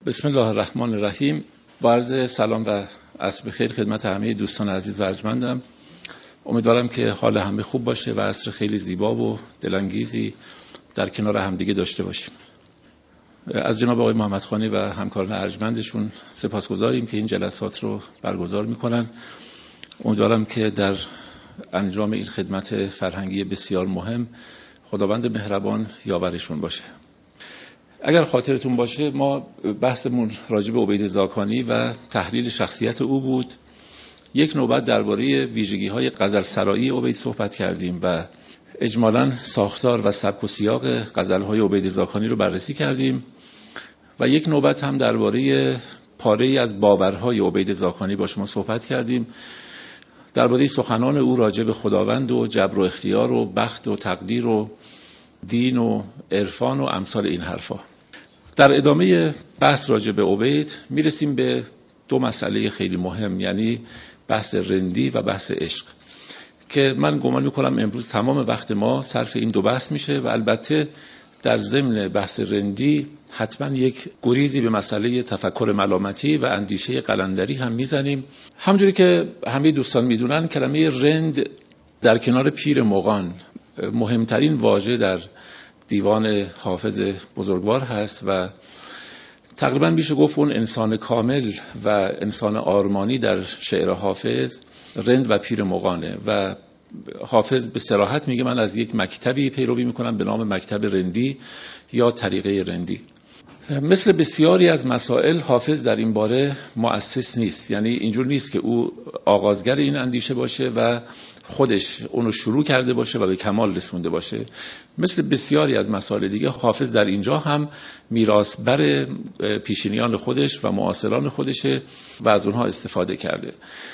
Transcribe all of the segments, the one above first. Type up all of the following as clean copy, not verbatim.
بسم الله الرحمن الرحیم. با عرض سلام و عصر بخیر خدمت همه دوستان عزیز و ارجمندم. امیدوارم که حال همه خوب باشه و عصر خیلی زیبا و دلانگیزی در کنار همدیگه داشته باشیم. از جناب آقای محمدخانی و همکاران ارجمندشون سپاسگزاریم که این جلسات رو برگزار میکنن. امیدوارم که در انجام این خدمت فرهنگی بسیار مهم خداوند مهربان یاورشون باشه. اگر خاطرتون باشه ما بحثمون راجع به عبید زاکانی و تحلیل شخصیت او بود. یک نوبت درباره ویژگی‌های غزلسرایی عبید صحبت کردیم و اجمالاً ساختار و سبک و سیاق غزل‌های عبید زاکانی رو بررسی کردیم و یک نوبت هم درباره پاره‌ای از باورهای عبید زاکانی با شما صحبت کردیم، درباره سخنان او راجع به خداوند و جبر و اختیار و بخت و تقدیر و دین و عرفان و امثال این حرفا. در ادامه بحث راجع به عبید میرسیم به دو مسئله خیلی مهم، یعنی بحث رندی و بحث عشق، که من گمان میکنم امروز تمام وقت ما صرف این دو بحث میشه و البته در ضمن بحث رندی حتما یک گریزی به مسئله تفکر ملامتی و اندیشه قلندری هم میزنیم. همونجوری که همه دوستان میدونن کلمه رند در کنار پیر مغان مهمترین واژه در دیوان حافظ بزرگوار هست و تقریبا میشه گفت اون انسان کامل و انسان آرمانی در شعر حافظ رند و پیر مغانه و حافظ به صراحت میگه من از یک مکتبی پیروی میکنم به نام مکتب رندی یا طریقه رندی. مثل بسیاری از مسائل حافظ در این باره مؤسس نیست، یعنی اینجور نیست که او آغازگر این اندیشه باشه و خودش اونو شروع کرده باشه و به کمال رسونده باشه. مثل بسیاری از مسائل دیگه حافظ در اینجا هم میراثبر پیشینیان خودش و معاصران خودشه و از اونها استفاده کرده.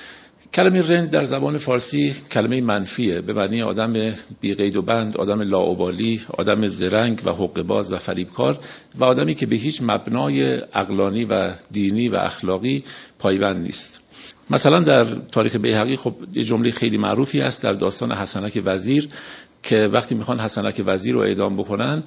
کلمه رند در زبان فارسی کلمه منفیه، به معنی آدم بی قید و بند، آدم لاابالی، آدم زرنگ و حقه‌باز و فریبکار و آدمی که به هیچ مبنای عقلانی و دینی و اخلاقی پایبند نیست. مثلا در تاریخ بیهقی خب یه جمله خیلی معروفی است در داستان حسنک وزیر که وقتی میخوان حسنک وزیر رو اعدام بکنن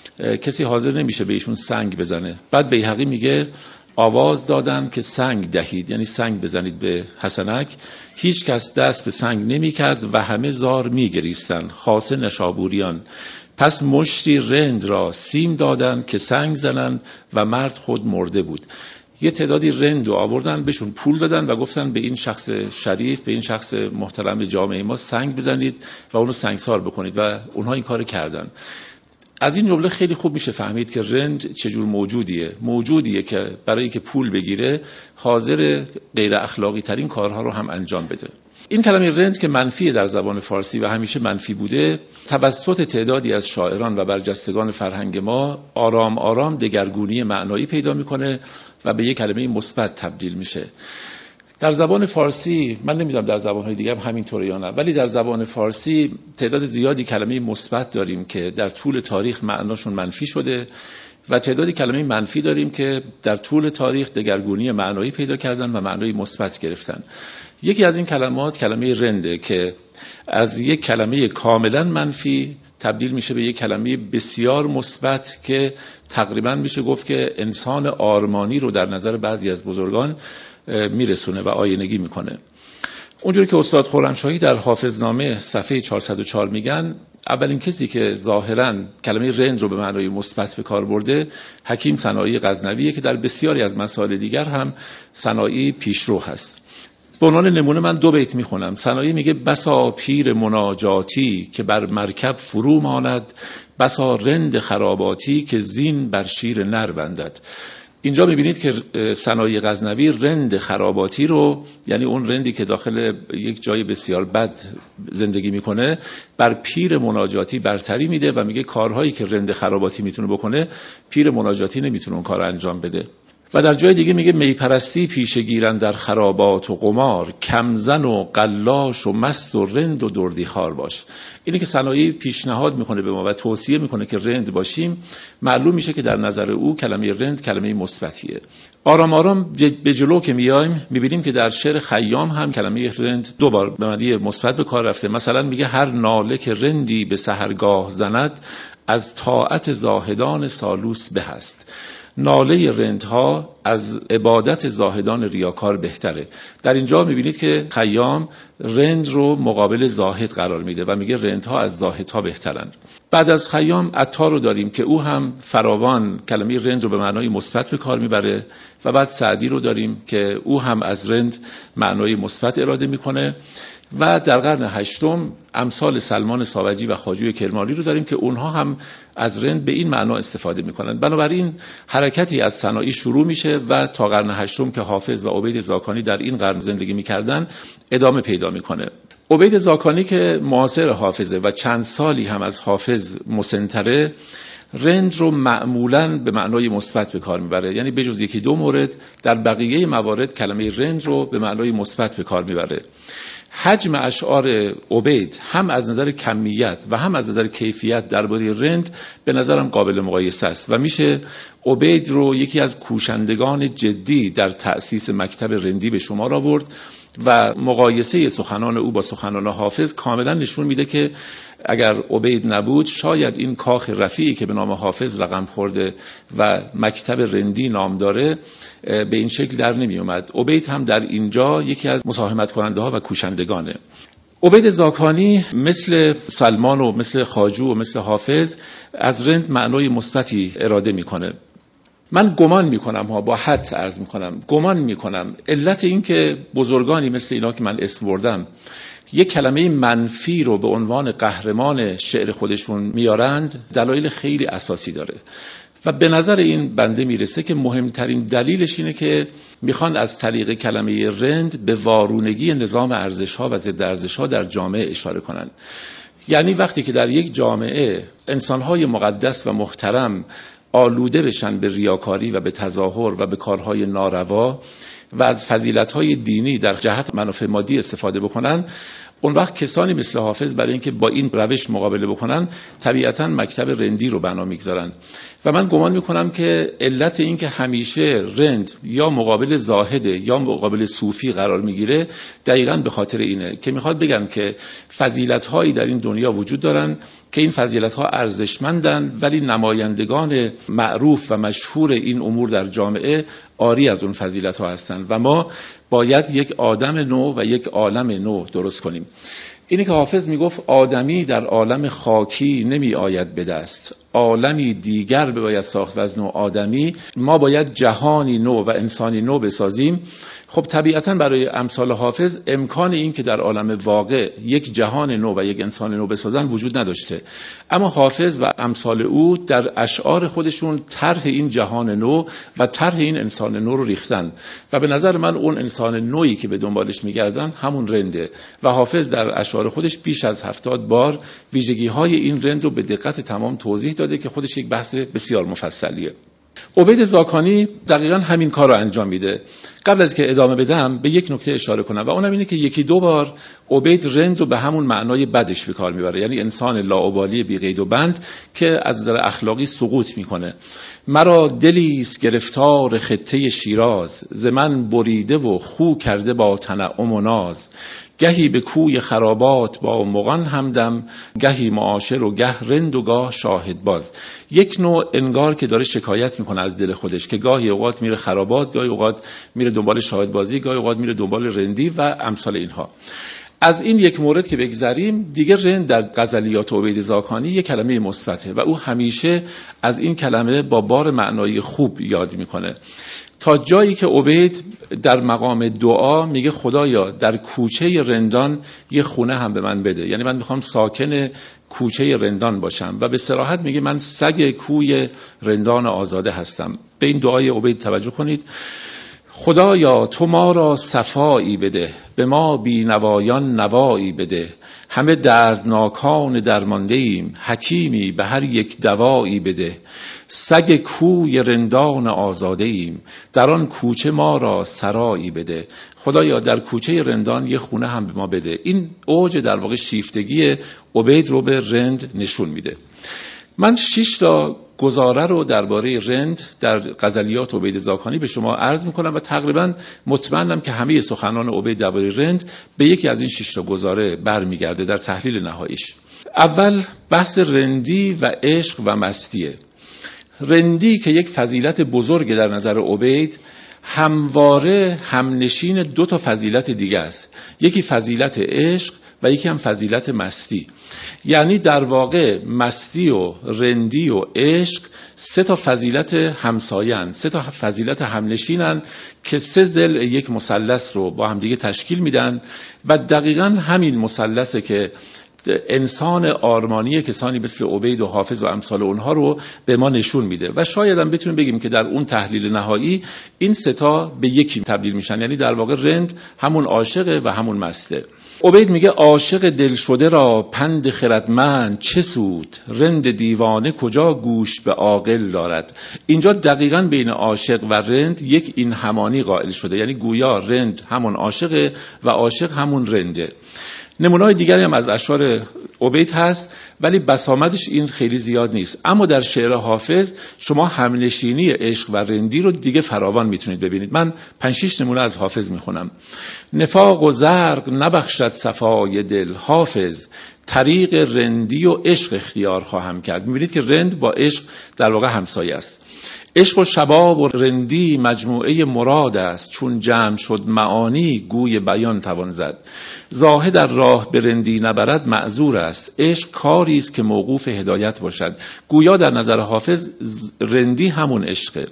کسی حاضر نمیشه به ایشون سنگ بزنه. بعد بیهقی میگه آواز دادن که سنگ دهید، یعنی سنگ بزنید به حسنک. هیچ کس دست به سنگ نمی کرد و همه زار می گریستن، خاصه نشابوریان. پس مشتی رند را سیم دادن که سنگ زنن و مرد خود مرده بود. یه تعدادی رند رو آوردن، بهشون پول دادن و گفتن به این شخص شریف، به این شخص محترم جامعه ما سنگ بزنید و اونو سنگسار بکنید و اونها این کار کردن. از این جمله خیلی خوب میشه فهمید که رند چجور موجودیه که برای که پول بگیره حاضر غیر اخلاقی ترین کارها رو هم انجام بده. این کلمه رند که منفیه در زبان فارسی و همیشه منفی بوده، توسط تعدادی از شاعران و برجستگان فرهنگ ما آرام آرام دگرگونی معنایی پیدا میکنه و به یک کلمه مثبت تبدیل میشه. در زبان فارسی، من نمیدونم در زبان‌های دیگه هم همینطوره یا نه، ولی در زبان فارسی تعداد زیادی کلمه مثبت داریم که در طول تاریخ معناشون منفی شده و تعدادی کلمه منفی داریم که در طول تاریخ دگرگونی معنایی پیدا کردن و معنای مثبت گرفتن. یکی از این کلمات کلمه رنده که از یک کلمه کاملا منفی تبدیل میشه به یک کلمه بسیار مثبت که تقریبا میشه گفت که انسان آرمانی رو در نظر بعضی از بزرگان میرسونه و آینگی میکنه. اونجوری که استاد خرمشاهی در حافظنامه صفحه 404 میگن اولین کسی که ظاهراً کلمه رند رو به معنای مثبت به کار برده حکیم سنایی غزنویه که در بسیاری از مسائل دیگر هم سنایی پیشرو هست. به عنوان نمونه من دو بیت میخونم. سنایی میگه بسا پیر مناجاتی که بر مرکب فرو ماند، بسا رند خراباتی که زین بر شیر نر بندد. اینجا میبینید که سنایی غزنوی رند خراباتی رو، یعنی اون رندی که داخل یک جای بسیار بد زندگی میکنه، بر پیر مناجاتی برتری میده و میگه کارهایی که رند خراباتی میتونه بکنه پیر مناجاتی نمیتونه اون کار انجام بده. و در جای دیگه میگه میپرستی پیشه گیرن در خرابات و قمار، کمزن و قلاش و مست و رند و دردی خار باش. اینه که سنایی پیشنهاد میکنه به ما و توصیه میکنه که رند باشیم. معلوم میشه که در نظر او کلمه رند کلمه مثبتیه. آرام آرام به جلو که میایم میبینیم که در شعر خیام هم کلمه رند دو بار به معنی مثبت به کار رفته. مثلا میگه هر ناله که رندی به سحرگاه زند، از طاعت زاهدان سالوس به هست. ناله رندها از عبادت زاهدان ریاکار بهتره. در اینجا میبینید که خیام رند رو مقابل زاهد قرار میده و میگه رندها از زاهدها بهترن. بعد از خیام عطار رو داریم که او هم فراوان کلمه رند رو به معنای مثبت به کار میبره و بعد سعدی رو داریم که او هم از رند معنای مثبت اراده میکنه و در قرن هشتم امثال سلمان ساوجی و خواجوی کرمانی رو داریم که اونها هم از رند به این معنا استفاده میکنن. بنابراین حرکتی از سنایی شروع میشه و تا قرن هشتم که حافظ و عبید زاکانی در این قرن زندگی میکردن ادامه پیدا میکنه. عبید زاکانی که معاصر حافظه و چند سالی هم از حافظ مسن‌تره، رند رو معمولاً به معنای مثبت به کار میبره، یعنی بجز یکی دو مورد در بقیه موارد کلمه رند رو به معنای مثبت به کار میبره. حجم اشعار عبید هم از نظر کمیت و هم از نظر کیفیت درباره رند به نظرم قابل مقایسه است و میشه عبید رو یکی از کوشندگان جدی در تأسیس مکتب رندی به شمار آورد و مقایسه سخنان او با سخنان حافظ کاملا نشون میده که اگر عبید نبود شاید این کاخ رفیعی که به نام حافظ رقم خورده و مکتب رندی نام داره به این شکل در نمی اومد. عبید هم در اینجا یکی از مساهمت کننده ها و کوشندگانه. عبید زاکانی مثل سلمان و مثل خواجو و مثل حافظ از رند معنای مثبتی اراده میکنه. من گمان میکنم با حدس عرض میکنم گمان میکنم علت این که بزرگانی مثل اینا که من اسم بردم یک کلمه منفی رو به عنوان قهرمان شعر خودشون میارند دلایل خیلی اساسی داره و به نظر این بنده میرسه که مهمترین دلیلش اینه که میخوان از طریق کلمه رند به وارونگی نظام ارزش‌ها و ضد ارزش‌ها در جامعه اشاره کنند. یعنی وقتی که در یک جامعه انسان‌های مقدس و محترم آلوده بشن به ریاکاری و به تظاهر و به کارهای ناروا و از فضیلت‌های دینی در جهت منافع مادی استفاده بکنن، اون وقت کسانی مثل حافظ برای اینکه با این روش مقابله بکنن طبیعتاً مکتب رندی رو بنا میگذارن و من گمان میکنم که علت این که همیشه رند یا مقابل زاهده یا مقابل صوفی قرار میگیره دقیقاً به خاطر اینه که میخواد بگن که فضیلت‌هایی در این دنیا وجود دارن که این فضیلت‌ها ارزشمندن ولی نمایندگان معروف و مشهور این امور در جامعه عاری از اون فضیلت‌ها هستن و ما باید یک آدم نو و یک عالم نو درست کنیم. اینی که حافظ میگفت آدمی در عالم خاکی نمی آید به دست، عالمی دیگر باید ساخت و از نوع آدمی، ما باید جهانی نو و انسانی نو بسازیم. خب طبیعتاً برای امثال حافظ امکان این که در عالم واقع یک جهان نو و یک انسان نو بسازن وجود نداشته، اما حافظ و امثال او در اشعار خودشون طرح این جهان نو و طرح این انسان نو رو ریختن و به نظر من اون انسان نویی که به دنبالش میگردن همون رنده و حافظ در اشعار خودش بیش از 70 بار ویژگی‌های این رند رو به دقت تمام توضیح داده که خودش یک بحث بسیار مفصلیه. عبید زاکانی دقیقاً همین کار رو انجام میده. قبل از که ادامه بدم به یک نکته اشاره کنم و اونم اینه که یکی دو بار عبید رند رو به همون معنای بدش به کار میبره، یعنی انسان لاابالی بی قید و بند که از نظر اخلاقی سقوط میکنه. مرا دلیست گرفتار خطه شیراز، ز من بریده و خو کرده با تنعم و ناز، گهی به کوی خرابات با مغان همدم، گهی معاشر و گه رند و گاه شاهد باز. یک نوع انگار که داره شکایت میکنه از دل خودش که گاهی اوقات میره خرابات، گاهی اوقات میره دنبال شاهد بازی، گاهی اوقات میره دنبال رندی و امثال اینها. از این یک مورد که بگذریم، دیگه رند در غزلیات عبید زاکانی یک کلمه مثبته و او همیشه از این کلمه با بار معنایی خوب یاد میکنه تا جایی که عبید در مقام دعا میگه خدایا در کوچه رندان یه خونه هم به من بده، یعنی من میخوام ساکن کوچه رندان باشم و به صراحت میگه من سگ کوی رندان آزاده هستم. به این دعای عبید توجه کنید. خدایا تو ما را صفایی بده، به ما بینوایان نوایی بده، همه دردناکان درمانده ایم، حکیمی به هر یک دوایی بده، سگ کوی رندان آزاده ایم، در آن کوچه ما را سرایی بده. خدایا در کوچه رندان یه خونه هم به ما بده. این اوج در واقع شیفتگی عبید رو به رند نشون میده. من 6 تا گزاره رو درباره رند در غزلیات عبید زاکانی به شما عرض میکنم و تقریبا مطمئنم که همه سخنان عبید درباره رند به یکی از این 6 تا گزاره برمیگرده در تحلیل نهاییش. اول بحث رندی و عشق و مستیه. رندی که یک فضیلت بزرگ در نظر عبید، همواره همنشین دو تا فضیلت دیگه است. یکی فضیلت عشق و یکی هم فضیلت مستی. یعنی در واقع مستی و رندی و عشق سه تا فضیلت همسایه‌اند، سه تا فضیلت همنشینن که سه ضلع یک مثلث رو با هم دیگه تشکیل میدن و دقیقاً همین مثلثه که انسان آرمانی کسانی مثل عبید و حافظ و امثال اونها رو به ما نشون میده و شاید هم بتونیم بگیم که در اون تحلیل نهایی این سه تا به یکی تبدیل میشن. یعنی در واقع رند همون عاشقه و همون مسته. عبید میگه عاشق دل شده را پند خردمند چه سود، رند دیوانه کجا گوش به عاقل دارد. اینجا دقیقاً بین عاشق و رند یک این همانی قائل شده، یعنی گویا رند همون عاشقه و عاشق همون رنده. نمونه‌های دیگری هم از اشعار عبید هست ولی بسامدش این خیلی زیاد نیست، اما در شعر حافظ شما همنشینی عشق و رندی رو دیگه فراوان میتونید ببینید. من 5-6 نمونه از حافظ میخونم. نفاق و زرق نبخشد صفای دل، حافظ طریق رندی و عشق اختیار خواهم کرد. میبینید که رند با عشق در واقع همسایه است. عشق و شباب و رندی مجموعه مراد است، چون جمع شد معانی گوی بیان توان زد. زاهد در راه به رندی نبرد معذور است، عشق کاری است که موقوف هدایت باشد. گویا در نظر حافظ رندی همون عشقه.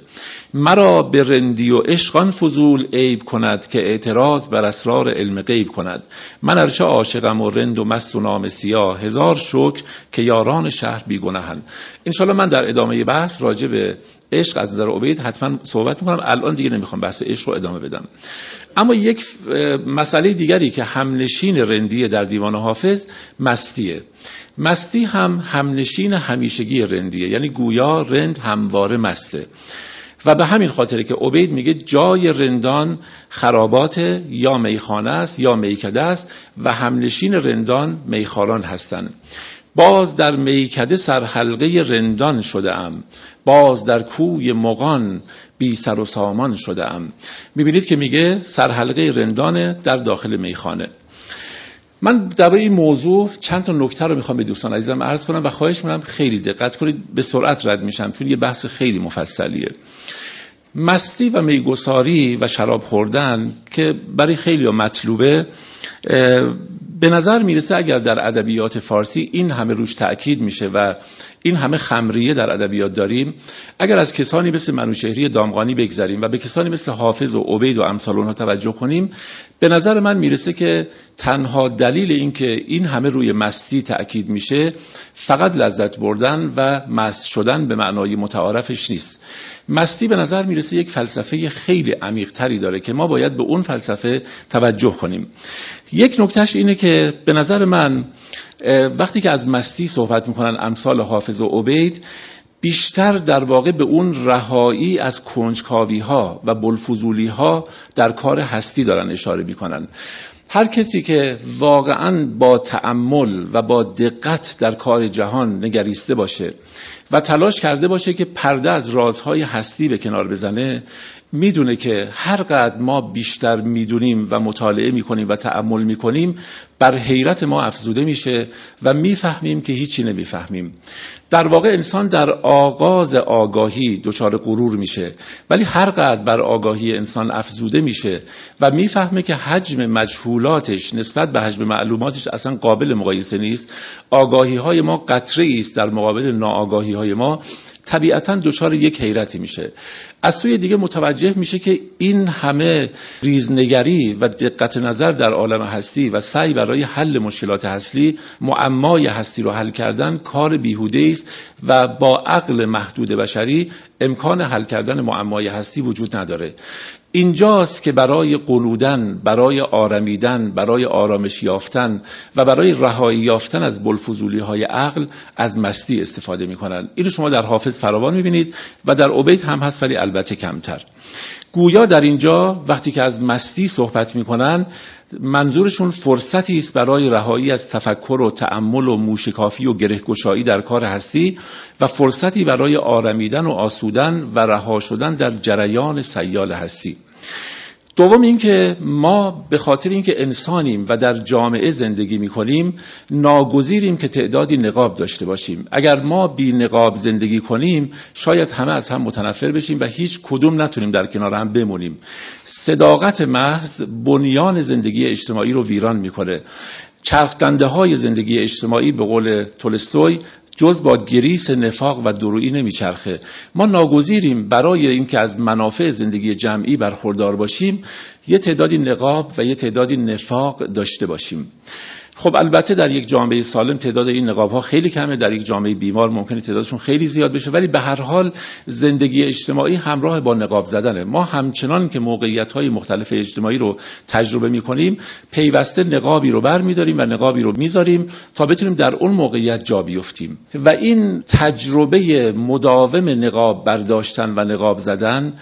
مرا به رندی و عشقان فضول عیب کند، که اعتراض بر اسرار علم غیب کند. من ارچه عاشقم و رند و مست و نام سیاه، هزار شکر که یاران شهر بی گناهند. انشالله من در ادامه بحث راجع به عشق از نظر عبید حتما صحبت میکنم، الان دیگه نمیخوام بحث عشق رو ادامه بدم. اما یک مسئله دیگری که همنشین رندی در دیوان حافظ مستیه. مستی هم همنشین همیشگی رندیه، یعنی گویا رند همواره مسته و به همین خاطره که عبید میگه جای رندان خرابات یا میخانه است یا میکده است و همنشین رندان میخواران هستند. باز در میکده سرحلقه رندان شده ام، باز در کوی مغان بی سر و سامان شده ام. میبینید که میگه سرحلقه رندان در داخل میخانه. من درباره این موضوع چند تا نکته رو میخوام به دوستان عزیزم عرض کنم و خواهش میکنم خیلی دقت کنید، به سرعت رد میشم چون یه بحث خیلی مفصلیه. مستی و میگساری و شراب خوردن که برای خیلی مطلوبه، به نظر میرسه اگر در ادبیات فارسی این همه روش تأکید میشه و این همه خمریه در ادبیات داریم، اگر از کسانی مثل منوچهری دامغانی بگذریم و به کسانی مثل حافظ و عبید و امثال اونها توجه کنیم، به نظر من میرسه که تنها دلیل این که این همه روی مستی تأکید میشه فقط لذت بردن و مست شدن به معنای متعارفش نیست. مستی به نظر میرسه یک فلسفه خیلی عمیق تری داره که ما باید به اون فلسفه توجه کنیم. یک نکتهش اینه که به نظر من وقتی که از مستی صحبت میکنن امثال حافظ و عبید، بیشتر در واقع به اون رهایی از کنجکاوی ها و بلفضولی ها در کار هستی دارن اشاره میکنن. هر کسی که واقعاً با تأمل و با دقت در کار جهان نگریسته باشه و تلاش کرده باشه که پرده از رازهای هستی به کنار بزنه، میدونه که هر قدر ما بیشتر میدونیم و مطالعه میکنیم و تأمل میکنیم، بر حیرت ما افزوده میشه و میفهمیم که هیچی نمیفهمیم. در واقع انسان در آغاز آگاهی دچار غرور میشه، ولی هر قدر بر آگاهی انسان افزوده میشه و میفهمه که حجم مجهولاتش نسبت به حجم معلوماتش اصلا قابل مقایسه نیست، آگاهی های ما قطره است در مقابل ناآگاهی های ما، طبیعتاً دچار یک حیرتی میشه. از سوی دیگه متوجه میشه که این همه ریزنگری و دقت نظر در عالم هستی و سعی برای حل مشکلات هستی، معمای هستی رو حل کردن کار بیهوده است و با عقل محدود بشری امکان حل کردن معمای هستی وجود نداره. اینجاست که برای قنودن، برای آرمیدن، برای آرامش یافتن و برای رهایی یافتن از بلفضولی های عقل از مستی استفاده میکنن. اینو شما در حافظ فراوان میبینید و در عبید هم هست، ولی البته کمتر. گویا در اینجا وقتی که از مستی صحبت میکنن، منظورشون فرصتی است برای رهایی از تفکر و تأمل و موشکافی و گرهگشایی در کار هستی و فرصتی برای آرمیدن و آسودن و رها شدن در جریان سیال هستی. دوم این که ما به خاطر اینکه انسانیم و در جامعه زندگی می‌کنیم ناگزیریم که تعدادی نقاب داشته باشیم. اگر ما بی نقاب زندگی کنیم شاید همه از هم متنفر بشیم و هیچ کدوم نتونیم در کنار هم بمونیم. صداقت محض بنیان زندگی اجتماعی رو ویران می‌کنه. چرخ‌دنده‌های زندگی اجتماعی به قول تولستوی جز با گریس نفاق و درویی نمیچرخه. ما ناگزیریم برای اینکه از منافع زندگی جمعی برخوردار باشیم یه تعدادی نقاب و یه تعدادی نفاق داشته باشیم. خب البته در یک جامعه سالم تعداد این نقاب‌ها خیلی کمه، در یک جامعه بیمار ممکنه تعدادشون خیلی زیاد بشه، ولی به هر حال زندگی اجتماعی همراه با نقاب زدنه. ما همچنان که موقعیت‌های مختلف اجتماعی رو تجربه می‌کنیم پیوسته نقابی رو برمی‌داریم و نقابی رو می‌ذاریم تا بتونیم در اون موقعیت جا بیفتیم و این تجربه مداوم نقاب برداشتن و نقاب زدن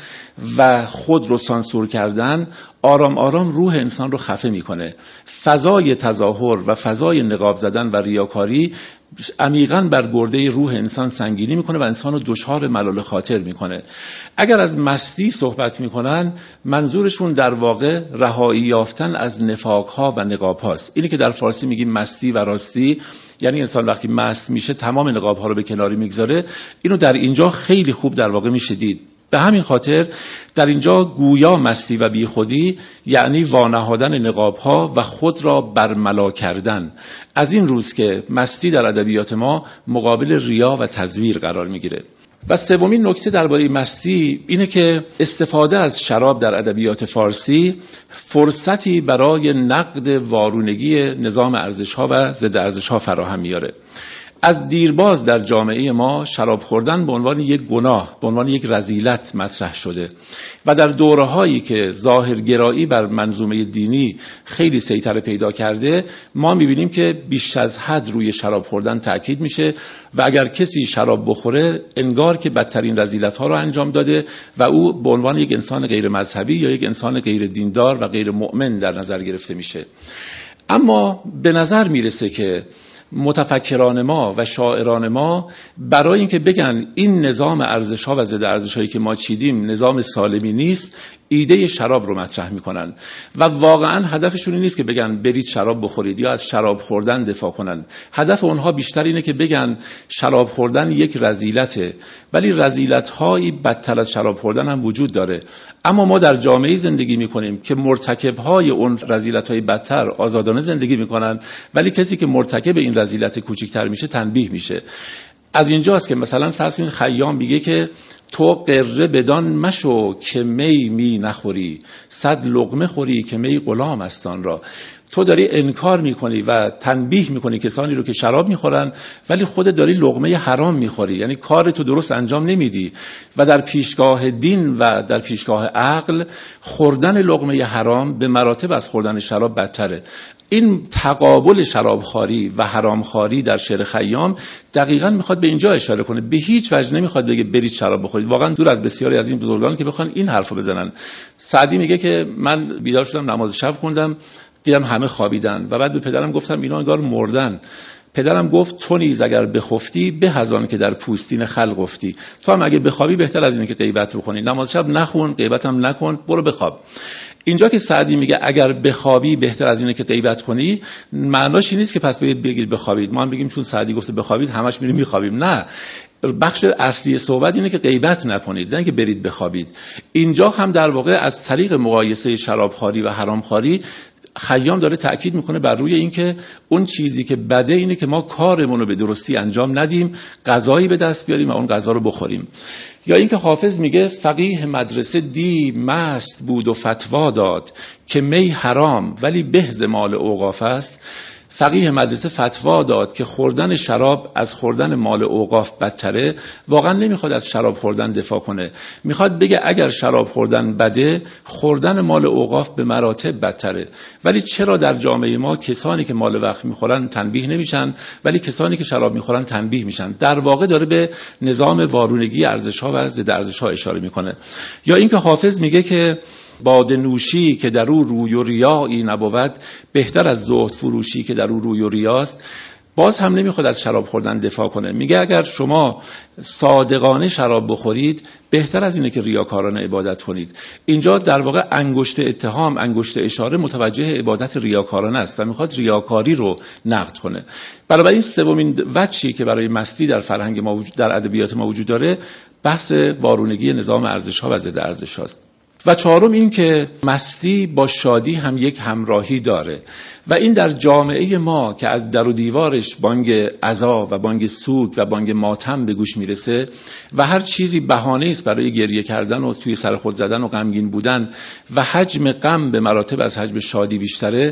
و خود رو سانسور کردن آرام آرام روح انسان رو خفه میکنه. فضای تظاهر و فضای نقاب زدن و ریاکاری عمیقاً بر گرده روح انسان سنگینی میکنه و انسان رو دچار ملال خاطر میکنه. اگر از مستی صحبت میکنن منظورشون در واقع رهایی یافتن از نفاقها و نقابهاست. اینی که در فارسی میگیم مستی و راستی، یعنی انسان وقتی مست میشه تمام نقابها رو به کناری میگذاره. اینو در اینجا خیلی خوب در واقع میشه دید. به همین خاطر در اینجا گویا مستی و بیخودی یعنی وانهادن نقاب‌ها و خود را برملا کردن. از این روز که مستی در ادبیات ما مقابل ریا و تزویر قرار میگیره. و سومین نکته درباره مستی اینه که استفاده از شراب در ادبیات فارسی فرصتی برای نقد وارونگی نظام ارزش‌ها و ضد ارزش‌ها فراهم میاره. از دیرباز در جامعه ما شراب خوردن به عنوان یک گناه، به عنوان یک رذیلت مطرح شده و در دوره‌هایی که ظاهرگرایی بر منظومه دینی خیلی سیطره پیدا کرده ما می‌بینیم که بیش از حد روی شراب خوردن تأکید میشه و اگر کسی شراب بخوره انگار که بدترین رذیلت‌ها رو انجام داده و او به عنوان یک انسان غیر مذهبی یا یک انسان غیر دیندار و غیر مؤمن در نظر گرفته میشه. اما به نظر میرسه که متفکران ما و شاعران ما برای اینکه بگن این نظام ارزش‌ها و ضد ارزش‌هایی که ما چیدیم نظام سالمی نیست ایده شراب رو مطرح میکنن و واقعا هدفشون این نیست که بگن برید شراب بخورید یا از شراب خوردن دفاع کنن. هدف اونها بیشتر اینه که بگن شراب خوردن یک رذیلته، ولی رذیلت‌هایی بدتر از شراب خوردن هم وجود داره. اما ما در جامعه زندگی میکنیم که مرتکب‌های اون رذیلت‌های بدتر آزادانه زندگی میکنن، ولی کسی که مرتکب این رذیلت کوچکتر میشه تنبیه میشه. از اینجاست که مثلا فرض کنید خیام میگه که تو قره بدان مشو که می می نخوری، 100 لقمه خوری که می غلام است آن را. تو داری انکار میکنی و تنبیه میکنی کسانی رو که شراب میخورن ولی خودت داری لقمه حرام میخوری، یعنی کار تو درست انجام نمیدی و در پیشگاه دین و در پیشگاه عقل خوردن لقمه حرام به مراتب از خوردن شراب بدتره. این تقابل شرابخواری و حرامخواری در شعر خیام دقیقاً میخواد به اینجا اشاره کنه. به هیچ وجه نمیخواد بگه برید شراب بخورید. واقعا دور از بسیاری از این بزرگان که بخوان این حرفو بزنن. سعدی میگه که من بیدار شدم نماز شب خوندم دیدم همه خوابیدن و بعد به پدرم گفتم اینا انگار مردن. پدرم گفت تو نیز اگر بخفتی به از آن که در پوستین خلق گفتی. تو هم اگه بخوابی بهتر از اینه که غیبت بکنی. نماز شب نخون، غیبت هم نکن، برو بخواب. اینجا که سعدی میگه اگر بخوابی بهتر از اینه که غیبت کنی، معناش این نیست که پس بگید بخوابید. ما هم بگیم چون سعدی گفته بخوابید همش میریم میخوابیم. نه، بخش اصلی صحبت اینه که غیبت نکنید، نه که برید بخوابید. اینجا هم در واقع از طریق مقایسه شرابخواری و حرامخواری خیام داره تأکید میکنه بر روی این که اون چیزی که بده اینه که ما کارمون رو به درستی انجام ندیم، غذایی به دست بیاریم و اون غذا رو بخوریم. یا اینکه حافظ میگه فقیه مدرسه دی مست بود و فتوا داد که می حرام ولی به ز مال اوقاف است. فقیه مدرسه فتوا داد که خوردن شراب از خوردن مال اوقاف بدتره. واقعا نمیخواد از شراب خوردن دفاع کنه، میخواد بگه اگر شراب خوردن بده، خوردن مال اوقاف به مراتب بدتره. ولی چرا در جامعه ما کسانی که مال وقت میخورن تنبیه نمیشن ولی کسانی که شراب میخورن تنبیه میشن؟ در واقع داره به نظام وارونگی ارزش‌ها و ضد ارزش‌ها اشاره میکنه. یا اینکه حافظ میگه که باده نوشی که در او روی و ریایی نبود بهتر از زهد فروشی که در او روی و ریاست. باز هم نمیخواد از شراب خوردن دفاع کنه. میگه اگر شما صادقانه شراب بخورید بهتر از اینه که ریاکارانه عبادت کنید. اینجا در واقع انگشت اتهام، انگشت اشاره متوجه عبادت ریاکارانه است و میخواد ریاکاری رو نقد کنه. بنابراین سومین وجهی که برای مستی در فرهنگ ما در ادبیات ما وجود داره بحث وارونگی نظام ارزش‌ها و ضد ارزش‌هاست. و چهارم این که مستی با شادی هم یک همراهی داره و این در جامعه ما که از در و دیوارش بانگ عزا و بانگ سوگ و بانگ ماتم به گوش میرسه و هر چیزی بهانه است برای گریه کردن و توی سر خود زدن و غمگین بودن و حجم غم به مراتب از حجم شادی بیشتره،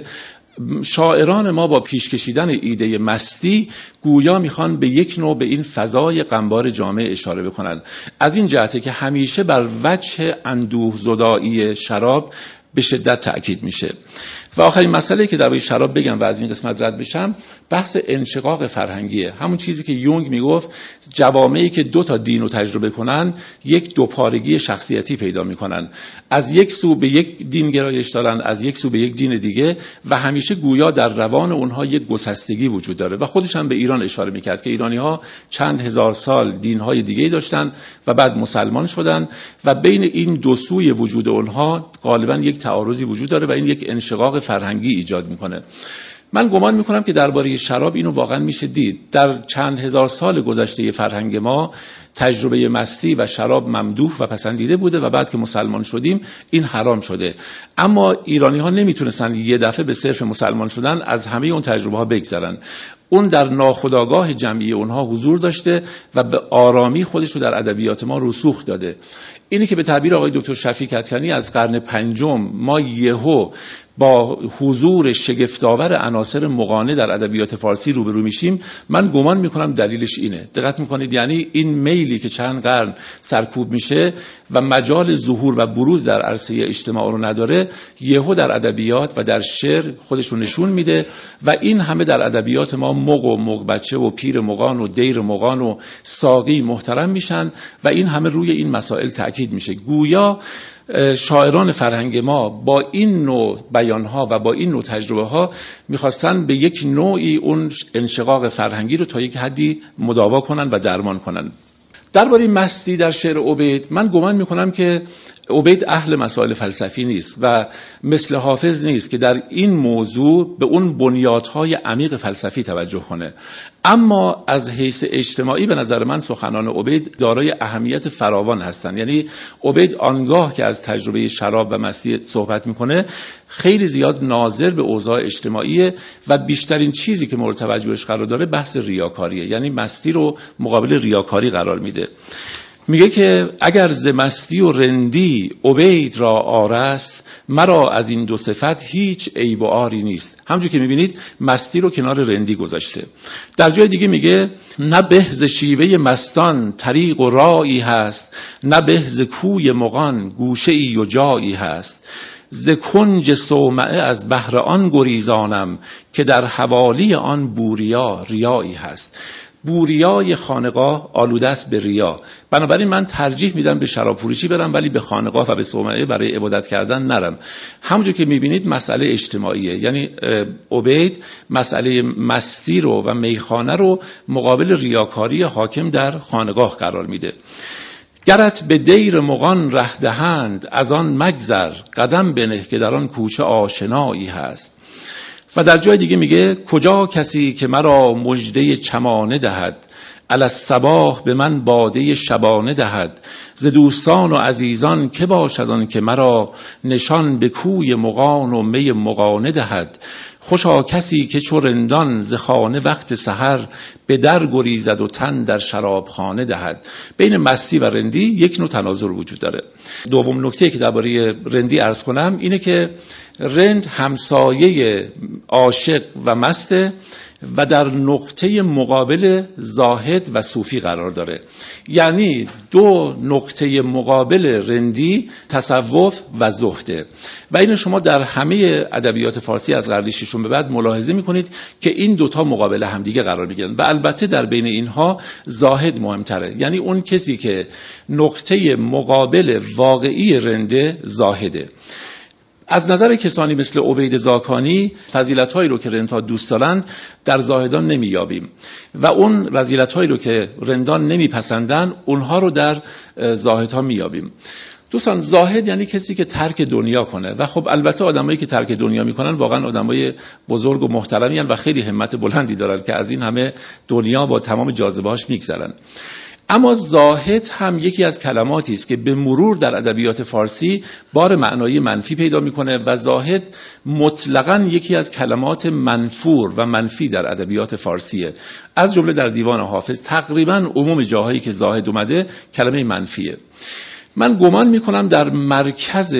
شاعران ما با پیش کشیدن ایده مستی گویا میخوان به یک نوع به این فضای غمبار جامعه اشاره بکنن. از این جهته که همیشه بر وجه اندوه زدایی شراب به شدت تأکید میشه. و آخرین مسئله که درباره شراب بگم و از این قسمت رد بشم بحث انشقاق فرهنگیه. همون چیزی که یونگ میگفت جوامعی که دو تا دین رو تجربه کنن یک دوپارگی شخصیتی پیدا میکنن، از یک سو به یک دین گرایش دارن، از یک سو به یک دین دیگه و همیشه گویا در روان اونها یک گسستگی وجود داره. و خودش هم به ایران اشاره میکرد که ایرانی‌ها چند هزار سال دین‌های دیگه داشتن و بعد مسلمان شدن و بین این دو سوی وجود اونها غالبا یک تعارضی وجود داره و این یک انشقاق فرهنگی ایجاد میکنه. من گمان میکنم که درباره شراب اینو واقعا میشه دید. در چند هزار سال گذشته فرهنگ ما تجربه مستی و شراب ممدوح و پسندیده بوده و بعد که مسلمان شدیم این حرام شده. اما ایرانی ها نمیتونستن یه دفعه به صرف مسلمان شدن از همه اون تجربه ها بگذرن. اون در ناخودآگاه جمعی اونها حضور داشته و به آرامی خودش رو در ادبیات ما رسوخ داده. اینی که به تعبیر آقای دکتر شفیع کدکنی از قرن پنجم ما یهو با حضور شگفت‌آور عناصر مغانه در ادبیات فارسی روبرو میشیم، من گمان میکنم دلیلش اینه. دقت میکنید یعنی این میلی که چند قرن سرکوب میشه و مجال ظهور و بروز در عرصه اجتماع رو نداره، یهو در ادبیات و در شعر خودش رو نشون میده و این همه در ادبیات ما مغ و مغ بچه و پیر مغان و دیر مغان و ساقی محترم میشن و این همه روی این مسائل تأکید میشه. گویا شاعران فرهنگ ما با این نوع بیانها و با این نوع تجربه ها میخواستن به یک نوعی اون انشقاق فرهنگی رو تا یک حدی مداوا کنن و درمان کنن. درباره مستی در شعر عبید من گمان میکنم که عبید اهل مسائل فلسفی نیست و مثل حافظ نیست که در این موضوع به اون بنیادهای عمیق فلسفی توجه کنه. اما از حیث اجتماعی به نظر من سخنان عبید دارای اهمیت فراوان هستند. یعنی عبید آنگاه که از تجربه شراب و مستی صحبت میکنه خیلی زیاد ناظر به اوضاع اجتماعی و بیشترین چیزی که مورد توجهش قرار داره بحث ریاکاریه. یعنی مستی رو مقابل ریاکاری قرار میده. میگه که اگر ز مستی و رندی عبید را آرست، مرا از این دو صفت هیچ عیب و عاری نیست. همونجور که میبینید مستی رو کنار رندی گذاشته. در جای دیگه میگه نه به ز شیوه مستان طریق و رایی هست، نه به ز کوی مغان گوشه ای و جایی هست. ز کنج صومعه از بهر آن گریزانم، که در حوالی آن بوریا ریایی هست. بوریای خانقاه آلوده است به ریا. بنابراین من ترجیح میدم به شراب فروشی برم ولی به خانقاه و به صومعه برای عبادت کردن نرم. همونجور که میبینید مسئله اجتماعیه. یعنی عبید مسئله مستی رو و میخانه رو مقابل ریاکاری حاکم در خانقاه قرار میده. گرت به دیر مغان ره دهند، از آن مگذر قدم بنه که در آن کوچه آشنایی هست. و در جای دیگه میگه کجا کسی که مرا مژده چمانه دهد، علی الصباح به من باده شبانه دهد. ز دوستان و عزیزان که باشد آن که مرا، نشان به کوی مغان و می مغانه دهد. خوشا کسی که چو رندان ز خانه وقت سحر، به در گریزد و تن در شرابخانه دهد. بین مستی و رندی یک نوع تناظر وجود داره. دوم نکته که درباره رندی عرض کنم اینه که رند همسایه عاشق و مسته و در نقطه مقابل زاهد و صوفی قرار داره. یعنی دو نقطه مقابل رندی تصوف و زهده و این شما در همه ادبیات فارسی از قرن ششم به بعد ملاحظه میکنید که این دوتا مقابل همدیگه قرار میگیرن و البته در بین اینها زاهد مهمتره. یعنی اون کسی که نقطه مقابل واقعی رنده زاهده. از نظر کسانی مثل عبید زاکانی فضیلت‌هایی رو که رندها دوست دارن در زاهدان نمی‌یابیم و اون فضیلت‌هایی رو که رندان نمی‌پسندن اونها رو در زاهدها می‌یابیم. دوستان، زاهد یعنی کسی که ترک دنیا کنه و خب البته آدمایی که ترک دنیا میکنن واقعا آدمای بزرگ و محترمی هستند و خیلی همت بلندی دارن که از این همه دنیا با تمام جاذبه‌هاش میگذرن. اما زاهد هم یکی از کلماتی است که به مرور در ادبیات فارسی بار معنایی منفی پیدا میکنه و زاهد مطلقاً یکی از کلمات منفور و منفی در ادبیات فارسیه. از جمله در دیوان حافظ تقریباً عموم جاهایی که زاهد اومده کلمه منفیه. من گمان میکنم در مرکز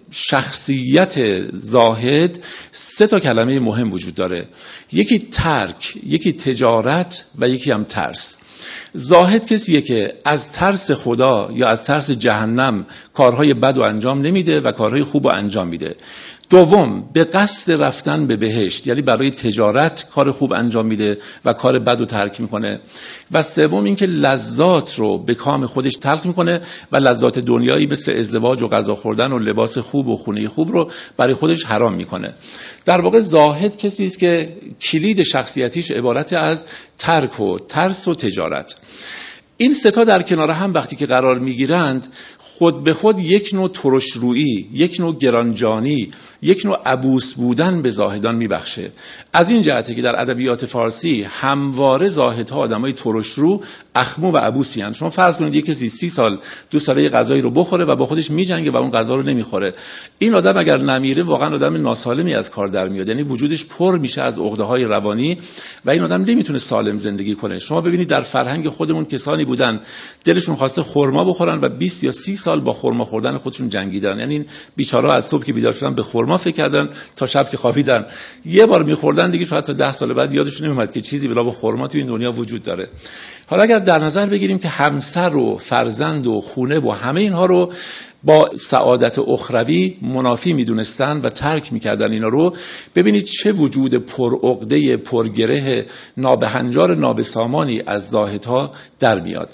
شخصیت زاهد 3 کلمه مهم وجود داره. یکی ترک، یکی تجارت و یکی هم ترس. زاهد کسیه که از ترس خدا یا از ترس جهنم کارهای بد و انجام نمیده و کارهای خوب و انجام میده. دوم، به قصد رفتن به بهشت، یعنی برای تجارت کار خوب انجام میده و کار بد رو ترک میکنه. و سوم اینکه لذات رو به کام خودش تلخ میکنه و لذات دنیایی مثل ازدواج و غذا خوردن و لباس خوب و خونه خوب رو برای خودش حرام میکنه. در واقع زاهد کسی است که کلید شخصیتیش عبارت از ترک و ترس و تجارت. این 3 در کنار هم وقتی که قرار میگیرند خود به خود یک نوع ترشرویی، یک نوع گرانجانی، یک نوع عبوس بودن به زاهدان میبخشه. از این جهته که در ادبیات فارسی همواره زاهدها آدمای ترشرو، اخمو و عبوسی هستند. شما فرض کنید یک کسی 30 سال دوست داره غذایی رو بخوره و با خودش میجنگه و اون غذا رو نمیخوره. این آدم اگر نمیره واقعا آدم ناسالمی از کار در میاد، یعنی وجودش پر میشه از عقده‌های روانی و این آدم نمیتونه سالم زندگی کنه. شما ببینید در فرهنگ خودمون کسانی بودن دلشون خواسته خرما بخورن و 20 یا 30 سال با خرما خوردن خودشون جنگیدن. یعنی این بیچاره‌ها از صبح که بیدار شدن به خرما فکر کردن تا شب که خوابیدن. یه بار می‌خوردن دیگه شاید تا 10 سال بعد یادشون نمیومد که چیزی بلا با خرما تو این دنیا وجود داره. حالا اگر در نظر بگیریم که همسر و فرزند و خونه و همه اینها رو با سعادت اخروی منافی میدونستن و ترک میکردن اینا رو، ببینید چه وجود پرعقده، پرگره، نابهنجار، نابسامانی از زاهدها در میاد.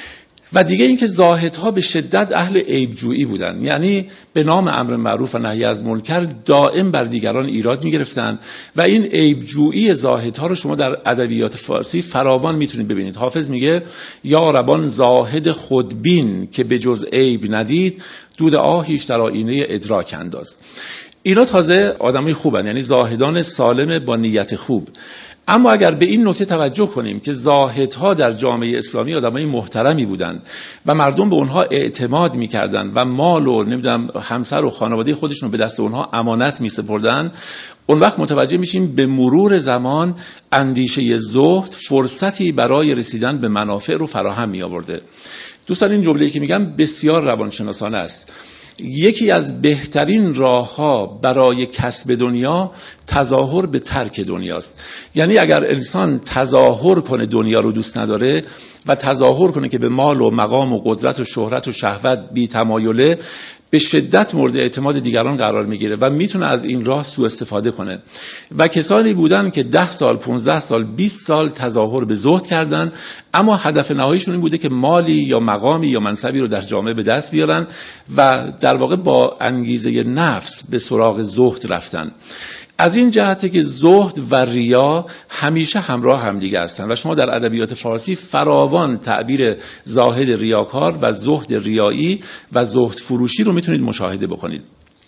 و دیگه اینکه زاهدها به شدت اهل عیبجویی بودن، یعنی به نام امر معروف و نهی از منکر دائم بر دیگران ایراد میگرفتن و این عیبجویی زاهدها رو شما در ادبیات فارسی فراوان میتونید ببینید. حافظ میگه یا ربان زاهد خودبین که به جز عیب ندید، دود آهیش در آینه ادراک انداز. اینا تازه آدمای خوبن، یعنی زاهدان سالم با نیت خوب. اما اگر به این نکته توجه کنیم که زاهدها در جامعه اسلامی آدمای محترمی بودند و مردم به اونها اعتماد می‌کردند و مال و نمیدونم همسر و خانواده خودشون رو به دست اونها امانت می‌سپردن، اون وقت متوجه میشیم به مرور زمان اندیشه زهد فرصتی برای رسیدن به منافع رو فراهم می‌آورده. دوستان، این جمله‌ای که میگم بسیار روانشناسانه است. یکی از بهترین راه‌ها برای کسب دنیا تظاهر به ترک دنیاست. یعنی اگر انسان تظاهر کنه دنیا رو دوست نداره و تظاهر کنه که به مال و مقام و قدرت و شهرت و شهوت بی تمایله، به شدت مورد اعتماد دیگران قرار میگیره و میتونه از این راه سوء استفاده کنه. و کسانی بودن که 10 سال، 15 سال، 20 سال تظاهر به زهد کردن، اما هدف نهاییشون این بوده که مالی یا مقامی یا منصبی رو در جامعه به دست بیارن و در واقع با انگیزه نفس به سراغ زهد رفتن. از این جهته که زهد و ریا همیشه همراه همدیگه هستن و شما در ادبیات فارسی فراوان تعبیر زاهد ریاکار و زهد ریایی و زهد فروشی رو میتونید مشاهده بکنید.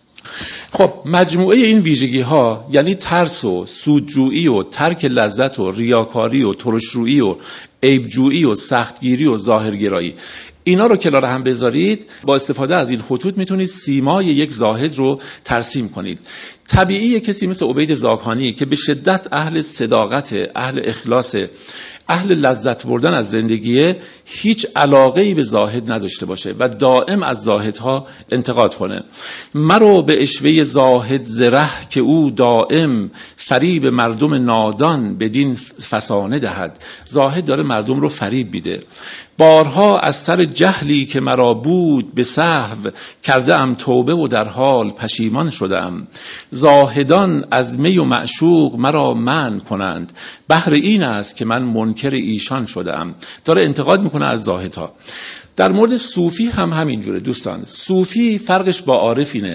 خب مجموعه این ویژگی ها، یعنی ترس و سودجویی و ترک لذت و ریاکاری و ترشرویی و عیبجویی و سختگیری و ظاهرگرایی، اینا رو کنار هم بذارید، با استفاده از این خطوط میتونید سیمای یک زاهد رو ترسیم کنید. طبیعیه کسی مثل عبید زاکانی که به شدت اهل صداقت، اهل اخلاص، اهل لذت بردن از زندگیه، هیچ علاقه‌ای به زاهد نداشته باشه و دائم از زاهدها انتقاد کنه. مرو به عشوه زاهد زره که او دائم فریب مردم نادان بدین فسانه دهد. زاهد داره مردم رو فریب میده. بارها از سر جهلی که مرا بود به سهو کرده ام توبه و در حال پشیمان شدم. زاهدان از می و معشوق مرا منع کنند، بهر این است که من منکر ایشان شدم. داره انتقاد میکنه از زاهدها. در مورد صوفی هم همینجوره دوستان. صوفی فرقش با عارف اینه.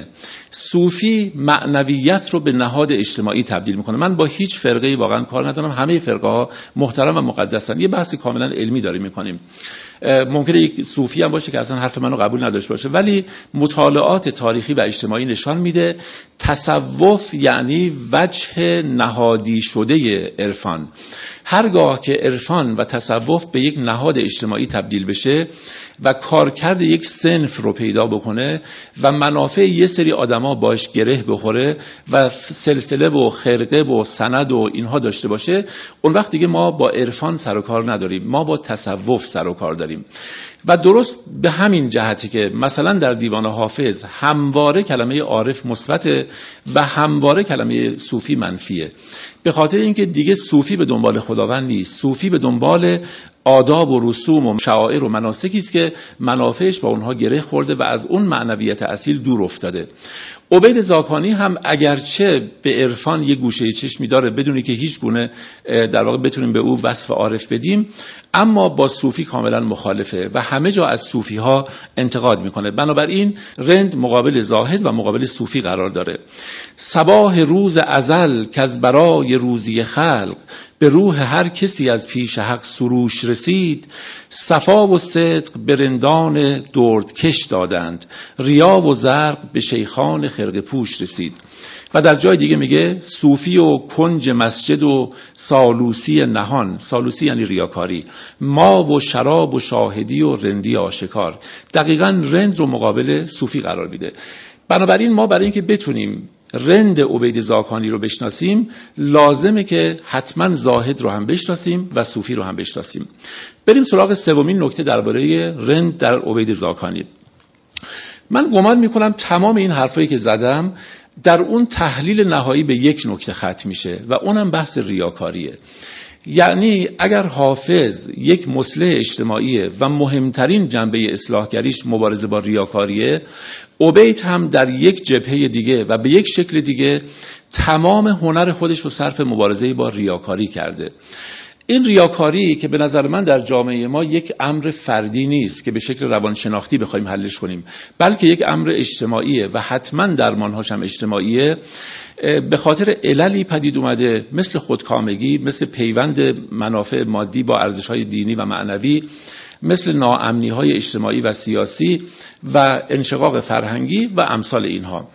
صوفی معنویت رو به نهاد اجتماعی تبدیل میکنه. من با هیچ فرقه‌ای واقعا کار ندارم، همه فرقه ها محترم و مقدسن. یه بحث کاملا علمی داریم میکنیم. ممکنه یک صوفی هم باشه که اصلا حرف منو قبول نداشته باشه، ولی مطالعات تاریخی و اجتماعی نشان میده تصوف یعنی وجه نهادی شده عرفان. هرگاه که عرفان و تصوف به یک نهاد اجتماعی تبدیل بشه و کارکرد یک صنف رو پیدا بکنه و منافع یه سری آدما باش گره بخوره و سلسله و خرقه و سند و اینها داشته باشه، اون وقت دیگه ما با عرفان سر و کار نداریم، ما با تصوف سر و کار داریم. و درست به همین جهتی که مثلا در دیوان حافظ همواره کلمه عارف مثبته و همواره کلمه صوفی منفیه، به خاطر اینکه دیگه صوفی به دنبال خداوند نیست، صوفی به دنبال آداب و رسوم و شعائر و مناسکی است که منافعش با اونها گره خورده و از اون معنویت اصیل دور افتاده. عبید زاکانی هم اگرچه به عرفان یه گوشه چشمی داره بدونی که هیچ گونه در واقع بتونیم به او وصف عارف بدیم، اما با صوفی کاملا مخالفه و همه جا از صوفی ها انتقاد میکنه. بنابراین رند مقابل زاهد و مقابل صوفی قرار داره. صباح روز ازل که از برای روزی خلق، به روح هر کسی از پیش حق سروش رسید. صفا و صدق به رندان دردکش دادند، ریا و زرق به شیخان خرقه پوش رسید. و در جای دیگه میگه صوفی و کنج مسجد و سالوسی نهان، سالوسی یعنی ریاکاری، ما و شراب و شاهدی و رندی آشکار. دقیقاً رند رو مقابل صوفی قرار میده. بنابراین ما برای اینکه بتونیم رند عبید زاکانی رو بشناسیم لازمه که حتما زاهد رو هم بشناسیم و صوفی رو هم بشناسیم. بریم سراغ سومین نکته درباره رند در عبید زاکانی. من گمان میکنم تمام این حرفایی که زدم در اون تحلیل نهایی به یک نکته ختم میشه و اونم بحث ریاکاریه. یعنی اگر حافظ یک مصلح اجتماعیه و مهمترین جنبه اصلاحگریش مبارزه با ریاکاریه، عبید هم در یک جبهه دیگه و به یک شکل دیگه تمام هنر خودش رو صرف مبارزه با ریاکاری کرده. این ریاکاری که به نظر من در جامعه ما یک امر فردی نیست که به شکل روانشناختی بخوایم حلش کنیم، بلکه یک امر اجتماعیه و حتما درمانهاش هم اجتماعیه. به خاطر عللی پدید اومده مثل خودکامگی، مثل پیوند منافع مادی با ارزش‌های دینی و معنوی، مثل ناامنی‌های اجتماعی و سیاسی و انشقاق فرهنگی و امثال اینها.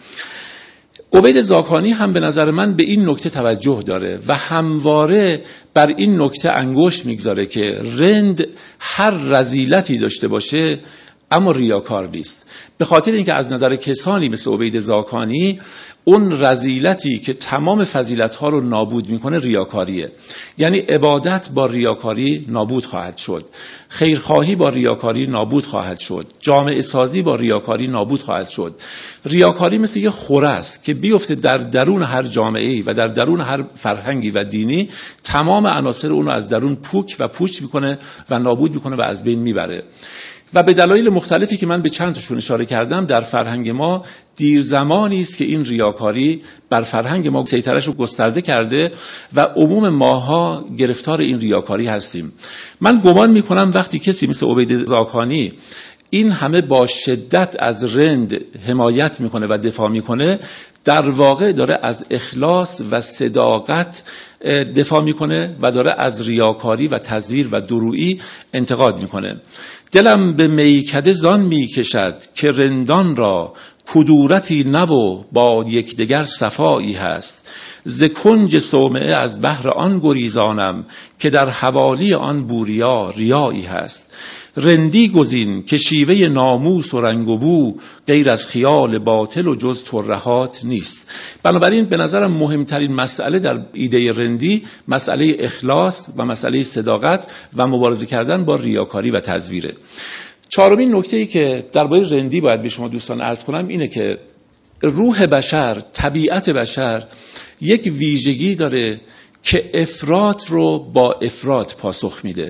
عبید زاکانی هم به نظر من به این نکته توجه داره و همواره بر این نکته انگشت میگذاره که رند هر رذیلتی داشته باشه اما ریاکار نیست، به خاطر اینکه از نظر کسانی مثل عبید زاکانی اون رذیلتی که تمام فضیلت‌ها رو نابود میکنه ریاکاریه. یعنی عبادت با ریاکاری نابود خواهد شد، خیرخواهی با ریاکاری نابود خواهد شد، جامعه سازی با ریاکاری نابود خواهد شد. ریاکاری مثل یه خوره است که بیفته در درون هر جامعه‌ای و در درون هر فرهنگی و دینی، تمام عناصر اون رو از درون پوک و پوچ میکنه و نابود میکنه و از بین میبره. و به دلایل مختلفی که من به چند تاشون اشاره کردم در فرهنگ ما دیر زمانی است که این ریاکاری بر فرهنگ ما سیطره‌اش رو گسترده کرده و عموم ماها گرفتار این ریاکاری هستیم. من گمان میکنم وقتی کسی مثل عبید زاکانی این همه با شدت از رند حمایت میکنه و دفاع میکنه، در واقع داره از اخلاص و صداقت دفاع میکنه و داره از ریاکاری و تزویر و درویی انتقاد میکنه. دلم به میکده زان میکشد که رندان را کدورتی نو با یکدیگر صفایی هست. ز کنج صومعه از بحر آن گریزانم که در حوالی آن بوریا ریایی هست. رندی گزین که شیوه ناموس و رنگ و بو غیر از خیال باطل و جز ترهات نیست. بنابراین به نظرم مهمترین مسئله در ایده رندی مسئله اخلاص و مسئله صداقت و مبارزه کردن با ریاکاری و تزویره. چهارمین نکته‌ای که درباره رندی باید به شما دوستان عرض کنم اینه که روح بشر، طبیعت بشر یک ویژگی داره که افراط رو با افراط پاسخ میده.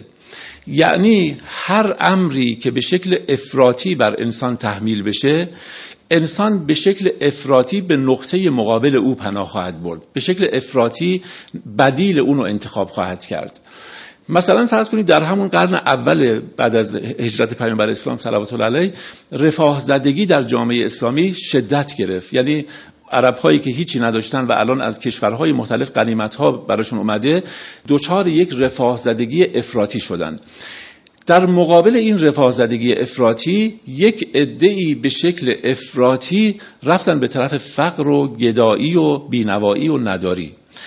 یعنی هر امری که به شکل افراطی بر انسان تحمیل بشه، انسان به شکل افراطی به نقطه مقابل او پناه خواهد برد، به شکل افراطی بدیل اون رو انتخاب خواهد کرد. مثلا فرض کنید در همون قرن اول بعد از هجرت پیامبر اسلام صلوات الله علیه رفاه زدگی در جامعه اسلامی شدت گرفت. یعنی عرب‌هایی که هیچی نداشتن و الان از کشورهای مختلف غنیمت‌ها براشون اومده دچار یک رفاه زدگی افراطی شدن. در مقابل این رفاه زدگی افراطی یک عده‌ای به شکل افراطی رفتن به طرف فقر و گدایی و بینوایی و نداری.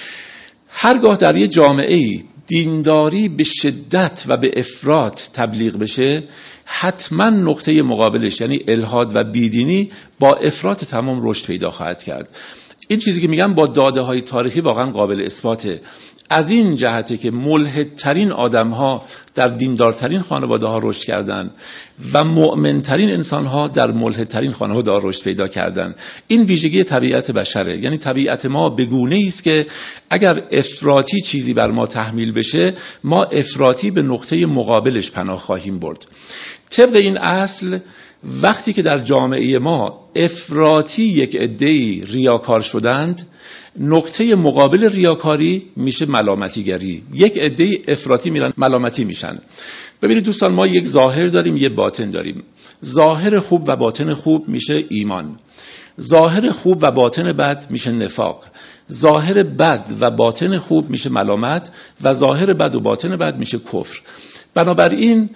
هرگاه در یک جامعه‌ای دینداری به شدت و به افراط تبلیغ بشه، حتما نقطه مقابلش یعنی الحاد و بیدینی با افراط تمام رشد پیدا خواهد کرد. این چیزی که میگم با داده‌های تاریخی واقعا قابل اثباته. از این جهته که ملحدترین آدم‌ها در دیندارترین خانواده‌ها رشد کردند و مؤمنترین انسان‌ها در ملحدترین خانواده‌ها رشد پیدا کردند. این ویژگی طبیعت بشره. یعنی طبیعت ما به گونه‌ای است که اگر افراطی چیزی بر ما تحمیل بشه، ما افراطی به نقطه مقابلش پناه خواهیم برد. طبق این اصل وقتی که در جامعه ما افراطی یک عده‌ای ریاکار شدند، نقطه مقابل ریاکاری میشه ملامتیگری. یک عده افراطی میرن ملامتی میشن. ببینید دوستان، ما یک ظاهر داریم، یک باطن داریم. ظاهر خوب و باطن خوب میشه ایمان. ظاهر خوب و باطن بد میشه نفاق. ظاهر بد و باطن خوب میشه ملامت و ظاهر بد و باطن بد میشه کفر. بنابراین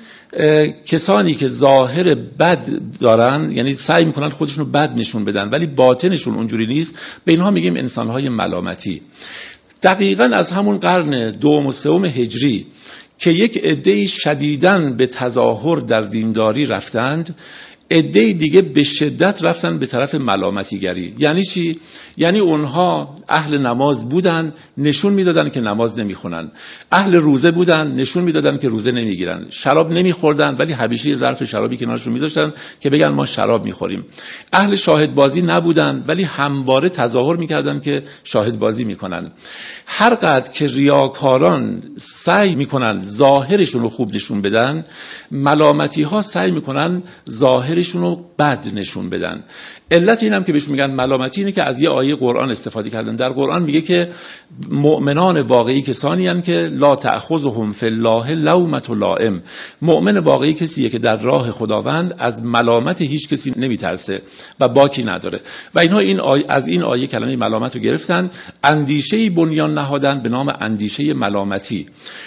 کسانی که ظاهر بد دارن، یعنی سعی میکنن خودشونو بد نشون بدن ولی باطنشون اونجوری نیست، به اینها میگیم انسانهای ملامتی. دقیقاً از همون قرن دوم و سوم هجری که یک عده شدیداً به تظاهر در دینداری رفتند، عده دیگه به شدت رفتن به طرف ملامتیگری. یعنی چی؟ یعنی اونها اهل نماز بودن، نشون میدادن که نماز نمیخونن. اهل روزه بودن، نشون میدادن که روزه نمیگیرن. شراب نمیخوردن ولی همیشه یه ظرف شرابی کنارشون میذاشتن که بگن ما شراب میخوریم. اهل شاهد بازی نبودن ولی همواره تظاهر میکردن که شاهد بازی میکنن. هر قدر که ریاکاران سعی میکنن ظاهرشون رو خوب نشون بدن، ملامتی ها سعی میکنن ظاهرشون رو بد نشون بدن. علت اینم که بهش میگن ملامتی اینه که از یه آیه قرآن استفاده کردن. در قرآن میگه که مؤمنان واقعی کسانی هستند که لا تأخذهم فی الله لومة لائم. مؤمن واقعی کسیه که در راه خداوند از ملامت هیچ کسی نمیترسه و باکی نداره. و اینها از این آیه کلمه ملامت رو گرفتن، اندیشه‌ای بنیان نهادن به نام اندیشه ملامتی.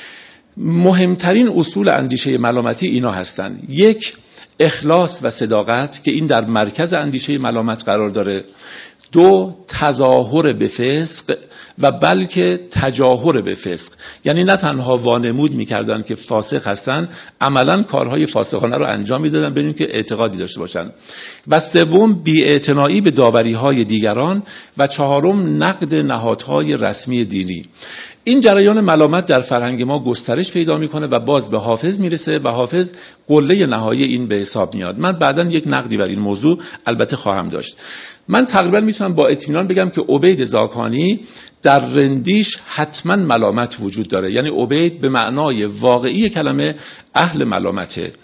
مهمترین اصول اندیشه ملامتی اینا هستند: یک، اخلاص و صداقت که این در مرکز اندیشه ملامت قرار داره. دو، تظاهر به فسق و بلکه تجاهر به فسق، یعنی نه تنها وانمود میکردن که فاسق هستن، عملا کارهای فاسقانه رو انجام میدادن بدون که اعتقادی داشته باشن. و سوم، بی‌اعتنایی به داوری‌های دیگران. و چهارم، نقد نهادهای رسمی دینی. این جریان ملامت در فرهنگ ما گسترش پیدا میکنه و باز به حافظ میرسه و حافظ قله نهایی این به حساب میاد. من بعداً یک نقدی بر این موضوع البته خواهم داشت. من تقریبا میتونم با اطمینان بگم که عبید زاکانی در رندیش حتما ملامت وجود داره. یعنی عبید به معنای واقعی کلمه اهل ملامته.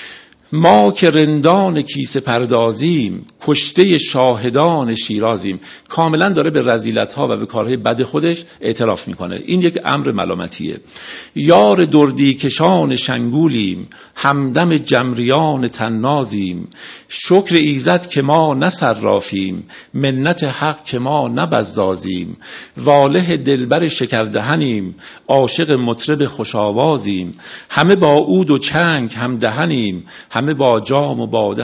ما که رندان کیسه پردازیم، کشته شاهدان شیرازیم. کاملا داره به رذیلت‌ها و به کارهای بد خودش اعتراف میکنه. این یک امر ملامتیه. یار دردی کشان شنگولیم، همدم جمریان تنازیم. شکر ایزد که ما نصرافیم، منت حق که ما نبزازیم. واله دلبر شکردهنیم، عاشق مطرب خوشاوازیم. همه با عود و چنگ هم دهنیم، همه با جام و باده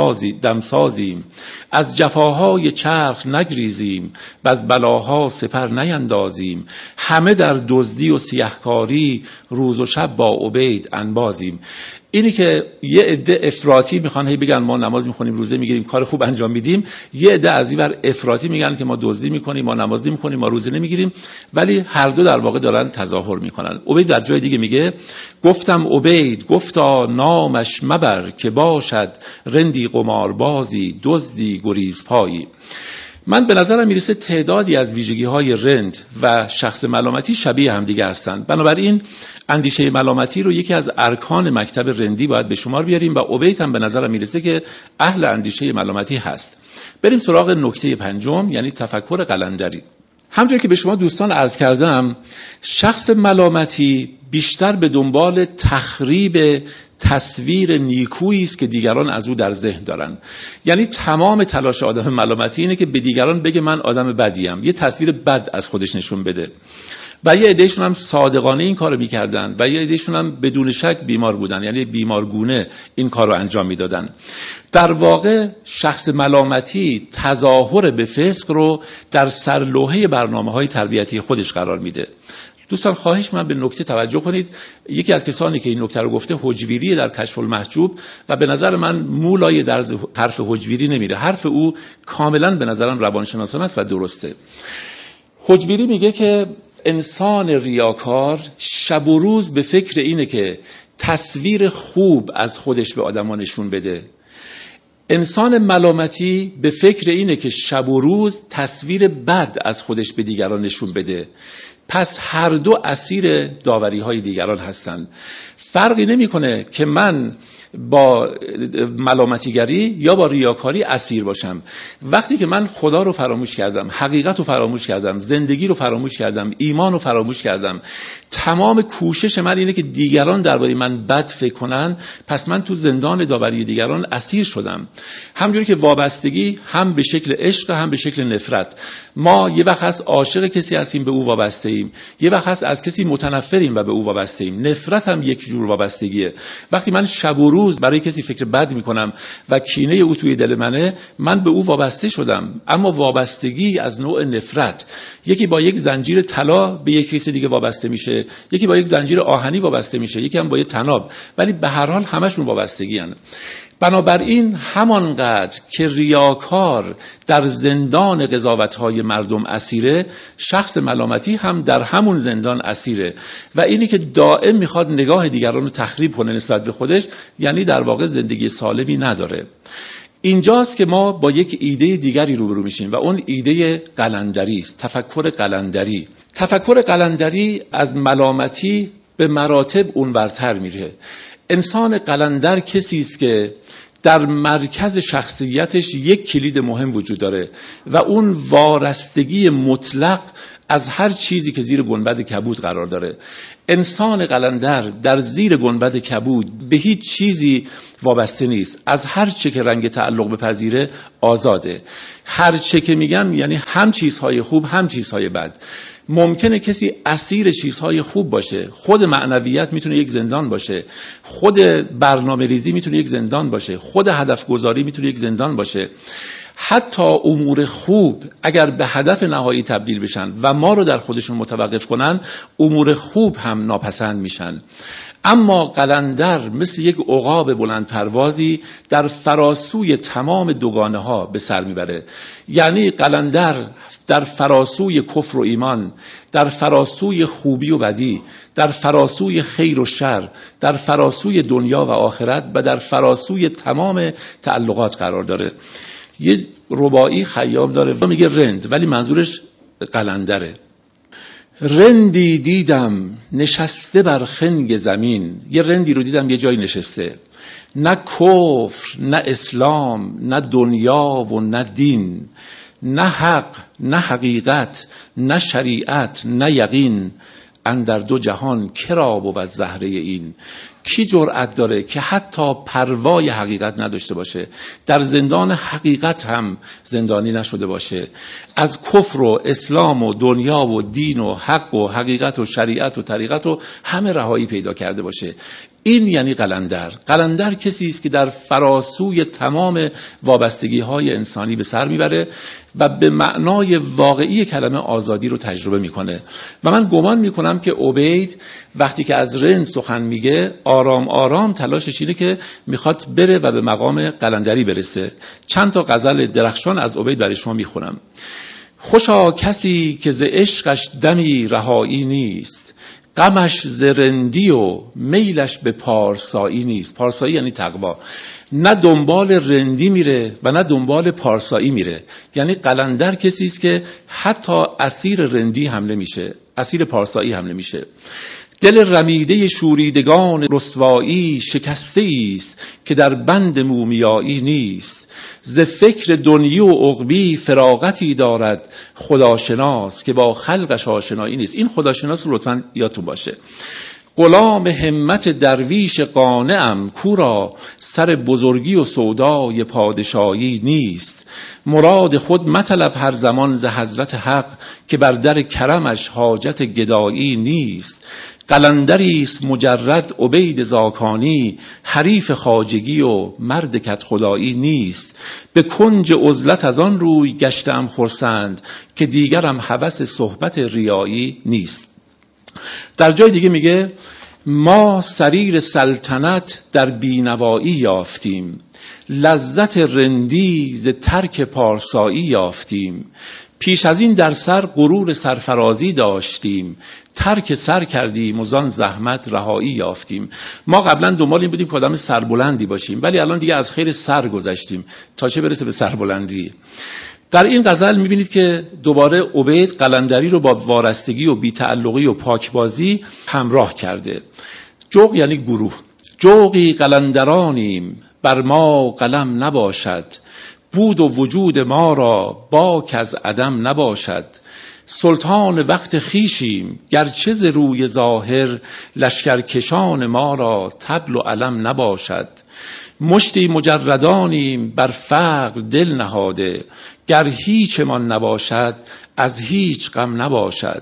دمسازیم. از جفاهای چرخ نگریزیم، و از بلاها سپر نیندازیم. همه در دزدی و سیهکاری، روز و شب با عبید انبازیم. اینی که یه عده افراطی میخوان هی بگن ما نماز میخونیم، روزه میگیریم، کار خوب انجام میدیم، یه عده از این ور افراطی میگن که ما دزدی میکنیم، ما نماز میخونیم، ما روزه نمیگیریم، ولی هر دو در واقع دارن تظاهر میکنن. عبید در جای دیگه میگه گفتم عبید گفتا نامش مبر، که باشد رندی قماربازی دزدی گریزپایی. من به نظرم میرسه تعدادی از ویژگی‌های رند و شخص ملامتی شبیه هم دیگه هستند. بنابراین اندیشه ملامتی رو یکی از ارکان مکتب رندی باید به شمار بیاریم و عبید هم به نظرم میرسه که اهل اندیشه ملامتی هست. بریم سراغ نکته پنجم، یعنی تفکر قلندری. همونطور که به شما دوستان عرض کردم، شخص ملامتی بیشتر به دنبال تخریب تصویر نیکویی است که دیگران از او در ذهن دارن. یعنی تمام تلاش آدم ملامتی اینه که به دیگران بگه من آدم بدیم، یه تصویر بد از خودش نشون بده. و یه عدهشون هم صادقانه این کارو میکردن و یه عدهشون هم بدون شک بیمار بودن، یعنی بیمارگونه این کارو انجام میدادن. در واقع شخص ملامتی تظاهر به فسق رو در سرلوحه برنامه‌های تربیتی خودش قرار میده. دوستان خواهش من به نکته توجه کنید. یکی از کسانی که این نکته رو گفته حجویری در کشف المحجوب و به نظر من مولای در حرف حجویری نمیره. حرف او کاملا به نظرم روانشناسانه است و درسته. حجویری میگه که انسان ریاکار شب و روز به فکر اینه که تصویر خوب از خودش به آدما نشون بده. انسان ملامتی به فکر اینه که شب و روز تصویر بد از خودش به دیگران نشون بده. پس هر دو اسیر داوری‌های دیگران هستند. فرقی نمی‌کنه که من با ملامتیگری یا با ریاکاری اسیر باشم. وقتی که من خدا رو فراموش کردم، حقیقت رو فراموش کردم، زندگی رو فراموش کردم، ایمان رو فراموش کردم، تمام کوشش من اینه که دیگران درباره من بد فکر کنن، پس من تو زندان داوری دیگران اسیر شدم. همونجوری که وابستگی هم به شکل عشق هم به شکل نفرت. ما یه وقت هست عاشق کسی هستیم به او وابسته ایم، یه وقت هست از کسی متنفریم و به او وابسته ایم. نفرت هم یک جور وابستگیه. وقتی من شب و روز برای کسی فکر بد میکنم و کینه او توی دل منه، من به او وابسته شدم. اما وابستگی از نوع نفرت، یکی با یک زنجیر طلا به یک کسی دیگه وابسته میشه، یکی با یک زنجیر آهنی وابسته میشه، یکی هم با یک طناب، ولی به هر حال همشون وابستگی هستند. بنابراین همانقدر که ریاکار در زندان قضاوت‌های مردم اسیره، شخص ملامتی هم در همون زندان اسیره و اینی که دائم میخواد نگاه دیگران رو تخریب کنه نسبت به خودش، یعنی در واقع زندگی سالمی نداره. اینجاست که ما با یک ایده دیگری روبرو میشیم و اون ایده قلندری است، تفکر قلندری. تفکر قلندری از ملامتی به مراتب اونورتر میره. انسان قلندر کسی است که در مرکز شخصیتش یک کلید مهم وجود داره و اون وارستگی مطلق از هر چیزی که زیر گنبد کبود قرار داره. انسان قلندر در زیر گنبد کبود به هیچ چیزی وابسته نیست، از هر چه که رنگ تعلق بپذیره آزاده. هر چه که میگم یعنی هم چیزهای خوب هم چیزهای بد. ممکنه کسی اسیر چیزهای خوب باشه، خود معنویت میتونه یک زندان باشه، خود برنامه ریزی میتونه یک زندان باشه، خود هدف گذاری میتونه یک زندان باشه. حتی امور خوب اگر به هدف نهایی تبدیل بشن و ما رو در خودشون متوقف کنن، امور خوب هم ناپسند میشن. اما قلندر مثل یک عقاب بلند پروازی در فراسوی تمام دوگانه ها به سر میبره. یعنی قلندر در فراسوی کفر و ایمان، در فراسوی خوبی و بدی، در فراسوی خیر و شر، در فراسوی دنیا و آخرت و در فراسوی تمام تعلقات قرار داره. یه رباعی خیام داره میگه رند، ولی منظورش قلندره. رندی دیدم نشسته بر خنگ زمین. یه رندی رو دیدم یه جایی نشسته، نه کفر نه اسلام نه دنیا و نه دین، نه حق نه حقیقت نه شریعت نه یقین، اندر دو جهان کرا بود زهره این. کی جرأت داره که حتی پروای حقیقت نداشته باشه، در زندان حقیقت هم زندانی نشده باشه، از کفر و اسلام و دنیا و دین و حق و حقیقت و شریعت و طریقت و همه رهایی پیدا کرده باشه؟ این یعنی قلندر. قلندر کسی است که در فراسوی تمام وابستگی‌های انسانی به سر میبره و به معنای واقعی کلمه آزادی رو تجربه میکنه. و من گمان میکنم که عبید وقتی که از رند سخن میگه، آرام آرام تلاشش اینه که میخواد بره و به مقام قلندری برسه. چند تا غزل درخشان از عبید برای شما میخونم. خوشا کسی که ز عشقش دمی رهایی نیست، غمش ز رندی و میلش به پارسایی نیست. پارسایی یعنی تقوا. نه دنبال رندی میره و نه دنبال پارسایی میره. یعنی قلندر کسی است که حتی اسیر رندی هم نمیشه، اسیر پارسایی هم نمیشه. دل رمیده شوریدگان رسوایی شکسته است که در بند مومیایی نیست. ز فکر دنیی و عقبی فراغتی دارد خداشناس که با خلقش آشنایی نیست. این خداشناس رو لطفاً یادتون باشه. غلام همت درویش قانعم کورا سر بزرگی و سودای پادشاهی نیست. مراد خود مطلب هر زمان ز حضرت حق که بر در کرمش حاجت گدایی نیست. قلندریست مجرد عبید زاکانی حریف خواجگی و مرد کت خدایی نیست. به کنج عزلت از آن روی گشتم خرسند که دیگرم هوس صحبت ریایی نیست. در جای دیگه میگه ما سریر سلطنت در بینوایی یافتیم، لذت رندی ز ترک پارسایی یافتیم. پیش از این در سر غرور سرفرازی داشتیم، ترک سر کردیم و زان زحمت رهایی یافتیم. ما قبلا دنبال این بودیم که آدم سربلندی باشیم، ولی الان دیگه از خیر سر گذشتیم تا چه برسه به سربلندی. در این غزل میبینید که دوباره عبید قلندری رو با وارستگی و بی‌تعلقی و پاکبازی همراه کرده. جوق یعنی گروه. جوقی قلندرانیم بر ما قلم نباشد، بود و وجود ما را باک از عدم نباشد. سلطان وقت خیشیم گرچه ز روی ظاهر، لشکرکشان ما را طبل و علم نباشد. مشتی مجردانیم بر فقر دل نهاده، گر هیچمان نباشد از هیچ غم نباشد.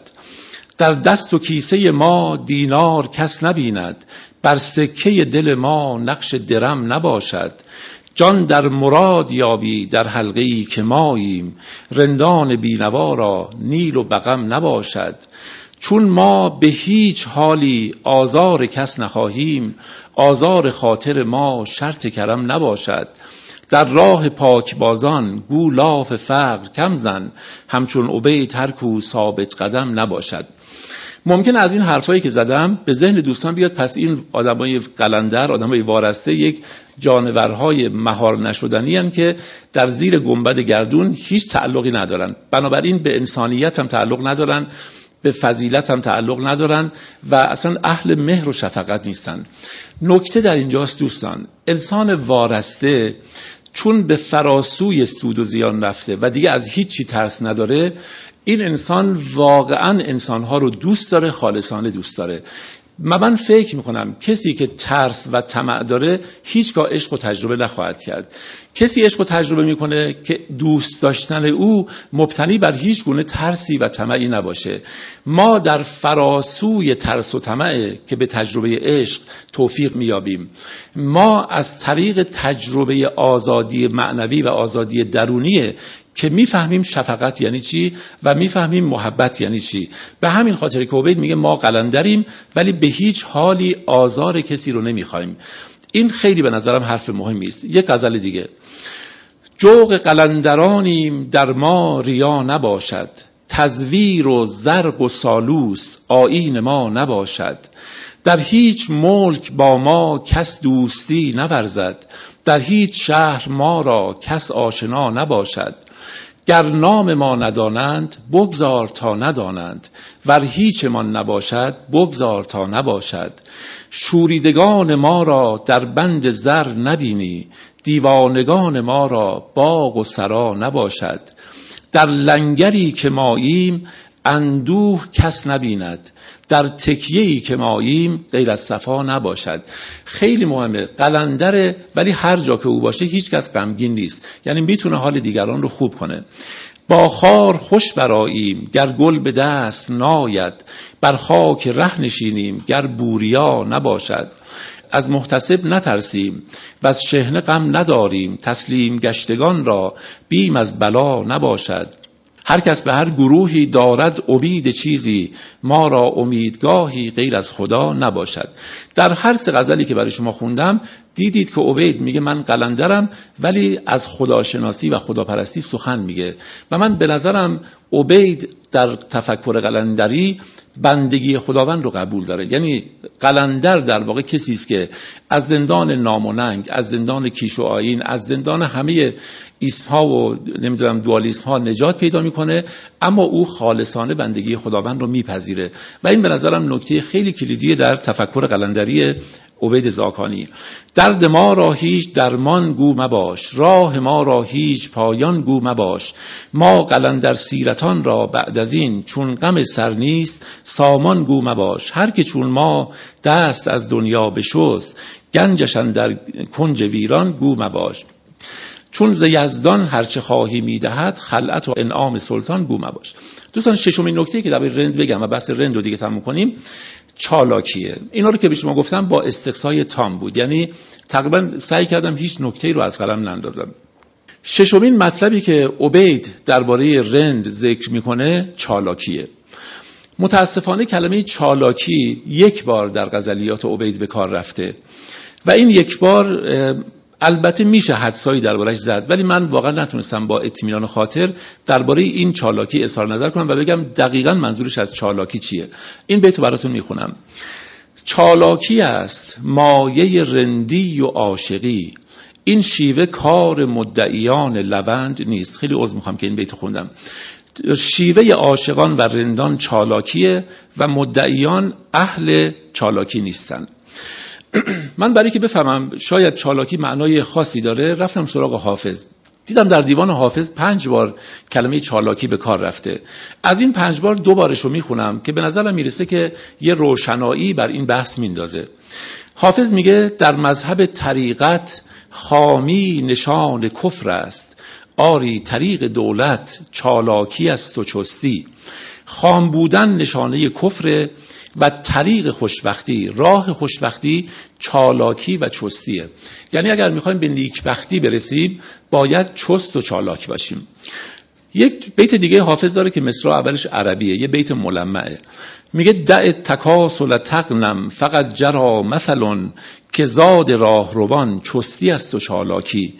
در دست و کیسه ما دینار کس نبیند، بر سکه دل ما نقش درم نباشد. جان در مراد یابی در حلقه‌ای که ماییم، رندان بینوا را نیل و بغم نباشد. چون ما به هیچ حالی آزار کس نخواهیم، آزار خاطر ما شرط کرم نباشد. در راه پاکبازان گو لاف فقر کم زن، همچون عبید هر کو ثابت قدم نباشد. ممکن از این حرفایی که زدم به ذهن دوستان بیاد پس این آدمای قلندر، آدمای وارسته یک جانورهای مهار نشدنی هستند که در زیر گنبد گردون هیچ تعلقی ندارن، بنابراین به انسانیت هم تعلق ندارن، به فضیلت هم تعلق ندارن و اصلا اهل مهر و شفقت نیستن. نکته در اینجاست دوستان، انسان وارسته چون به فراسوی سود و زیان رفته و دیگه از هیچی ترس نداره، این انسان واقعا انسانها رو دوست داره، خالصانه دوست داره. من فکر میکنم کسی که ترس و طمع داره هیچگاه عشق و تجربه نخواهد کرد. کسی عشق و تجربه میکنه که دوست داشتن او مبتنی بر هیچ گونه ترسی و طمعی نباشه. ما در فراسوی ترس و طمع که به تجربه عشق توفیق میابیم، ما از طریق تجربه آزادی معنوی و آزادی درونیه که میفهمیم شفقت یعنی چی و میفهمیم محبت یعنی چی. به همین خاطر که عبید میگه ما قلندریم ولی به هیچ حالی آزار کسی رو نمیخوایم. این خیلی به نظرم حرف مهمی است. یک غزل دیگه، جوق قلندرانیم در ما ریا نباشد، تزویر و زرق و سالوس آیین ما نباشد. در هیچ ملک با ما کس دوستی نورزد، در هیچ شهر ما را کس آشنا نباشد. گر نام ما ندانند بگذار تا ندانند، ور هیچ ما نباشد بگذار تا نباشد. شوریدگان ما را در بند زر نبینی، دیوانگان ما را باغ و سرا نباشد. در لنگری که ماییم اندوه کس نبیند، در تکیه‌ای که ماییم غیر از صفا نباشد. خیلی مهمه، قلندره ولی هر جا که او باشه هیچ کس غمگین نیست، یعنی میتونه حال دیگران رو خوب کنه. با خار خوش براییم گر گل به دست ناید، بر خاک ره نشینیم گر بوریا نباشد. از محتسب نترسیم و از شحنه غم نداریم، تسلیم گشتگان را بیم از بلا نباشد. هر کس به هر گروهی دارد امید چیزی، ما را امیدگاهی غیر از خدا نباشد. در هر سه غزلی که برای شما خوندم دیدید که عبید میگه من قلندرم ولی از خداشناسی و خداپرستی سخن میگه و من به نظرم عبید در تفکر قلندری بندگی خداوند رو قبول داره. یعنی قلندر در واقع کسی است که از زندان نام و ننگ، از زندان کیش و آیین، از زندان همه ایسم ها و نمیدونم دوالیسم ها نجات پیدا میکنه، اما او خالصانه بندگی خداوند رو میپذیره و این به نظرم نکته خیلی کلیدی در تفکر قلندری عبید زاکانی. درد ما را هیچ درمان گو مباش، راه ما را هیچ پایان گو مباش. ما قلندر سیرتان را بعد از این، چون غم سر نیست سامان گو مباش. هر که چون ما دست از دنیا بشست، گنجشان در کنج ویران گو مباش. چون ز یزدان هرچه خواهی میدهد، خلعت و انعام سلطان گو مباش. دوستان ششمین نکته که در رند بگم و بحث رند رو دیگه تموم کنیم، چالاکیه. اینا رو که به شما گفتم با استقصای تام بود، یعنی تقریبا سعی کردم هیچ نکته‌ای رو از قلم نندازم. ششمین مطلبی که عبید درباره رند ذکر میکنه چالاکیه. متاسفانه کلمه چالاکی یک بار در غزلیات عبید به کار رفته و این یک بار البته میشه حدسایی دربارش زد، ولی من واقعا نتونستم با اطمینان خاطر درباره این چالاکی اظهار نظر کنم و بگم دقیقاً منظورش از چالاکی چیه. این بیتو براتون میخونم. چالاکی است مایه رندی و عاشقی، این شیوه کار مدعیان لوند نیست. خیلی عذر میخوام که این بیتو خوندم. شیوه عاشقان و رندان چالاکیه و مدعیان اهل چالاکی نیستن. من برای که بفهمم شاید چالاکی معنای خاصی داره رفتم سراغ حافظ. دیدم در دیوان حافظ 5 بار کلمه چالاکی به کار رفته. از این 5 بار 2 بارش رو میخونم که به نظرم میرسه که یه روشنایی بر این بحث میندازه. حافظ میگه در مذهب طریقت خامی نشان کفر است، آری طریق دولت چالاکی است و چستی. خام بودن نشانه کفر و طریق خوشبختی، راه خوشبختی چالاکی و چستیه. یعنی اگر میخوایم به نیکبختی برسیم باید چست و چالاک باشیم. یک بیت دیگه حافظ داره که مصرع اولش عربیه، یه بیت ملمعه. میگه دع تکاسل تغنم فقط جرا مثلون، که زاد راهروان چستی است و چالاکی.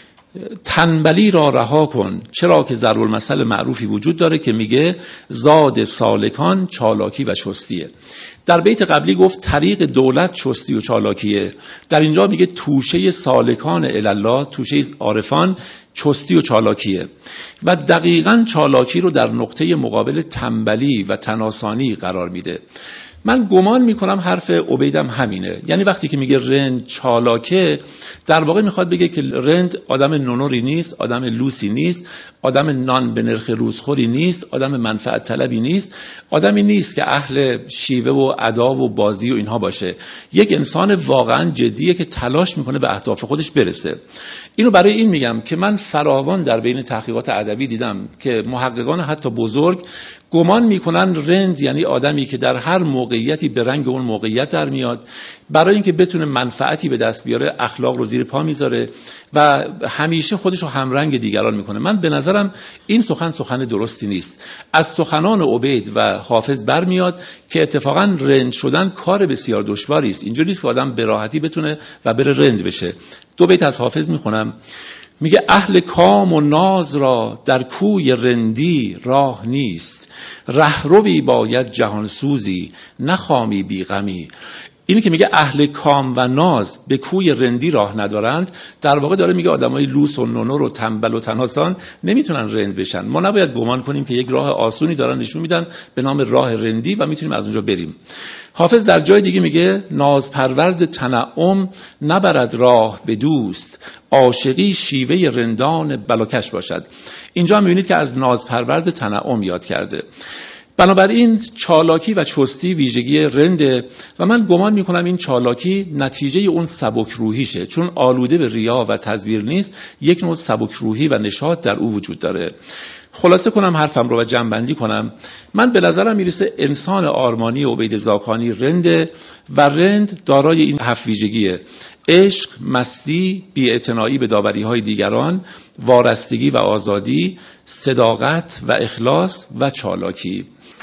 تنبلی را رها کن، چرا که ضرب المثل معروفی وجود داره که میگه زاد سالکان چالاکی و چستیه. در بیت قبلی گفت طریق دولت چستی و چالاکیه، در اینجا میگه توشه سالکان الله، توشه عارفان چستی و چالاکیه و دقیقاً چالاکی رو در نقطه مقابل تنبلی و تناسانی قرار میده. من گمان میکنم حرف عبیدم همینه، یعنی وقتی که میگه رند چالاکه در واقع میخواد بگه که رند آدم نونوری نیست، آدم لوسی نیست، آدم نان به نرخ روزخوری نیست، آدم منفعت طلبی نیست، آدمی نیست که اهل شیوه و ادا و بازی و اینها باشه. یک انسان واقعا جدیه که تلاش میکنه به اهداف خودش برسه. اینو برای این میگم که من فراوان در بین تحقیقات ادبی دیدم که محققان حتی بزرگ گمان میکنن رند یعنی آدمی که در هر موقعیتی به رنگ اون موقعیت در میاد، برای اینکه بتونه منفعتی به دست بیاره اخلاق رو زیر پا میذاره و همیشه خودش رو همرنگ دیگران میکنه. من به نظرم این سخن درستی نیست. از سخنان عبید و حافظ برمیاد که اتفاقا رند شدن کار بسیار دشواری است. اینجوری نیست که آدم به راحتی بتونه و بره رند بشه. 2 بیت از حافظ میخونم. میگه اهل کام و ناز را در کوی رندی راه نیست، رهروی باید جهانسوزی نخامی بی غمی. اینی که میگه اهل کام و ناز به کوی رندی راه ندارند، در واقع داره میگه آدمای لوس و نونور و تنبل و تناسان نمیتونن رند بشن. ما نباید گمان کنیم که یک راه آسونی دارن نشون میدن به نام راه رندی و میتونیم از اونجا بریم. حافظ در جای دیگه میگه نازپرورد تنعم نبرد راه به دوست، عاشقی شیوه رندان بلاکش باشد. اینجا میبینید که از نازپرورد تنعم یاد کرده. بنابراین چالاکی و چستی ویژگی رنده و من گمان میکنم این چالاکی نتیجه اون سبک روحیشه، چون آلوده به ریا و تزویر نیست، یک نوع سبک روحی و نشاط در او وجود داره. خلاصه کنم حرفم رو و جمع‌بندی کنم. من به نظرم میرسه انسان آرمانی عبید زاکانی رنده و رند دارای این 7 ویژگیه: عشق، مستی، بی‌اعتنایی به داوری‌های دیگران، وارستگی و آزادی، صداقت و اخلاص و چالاکی.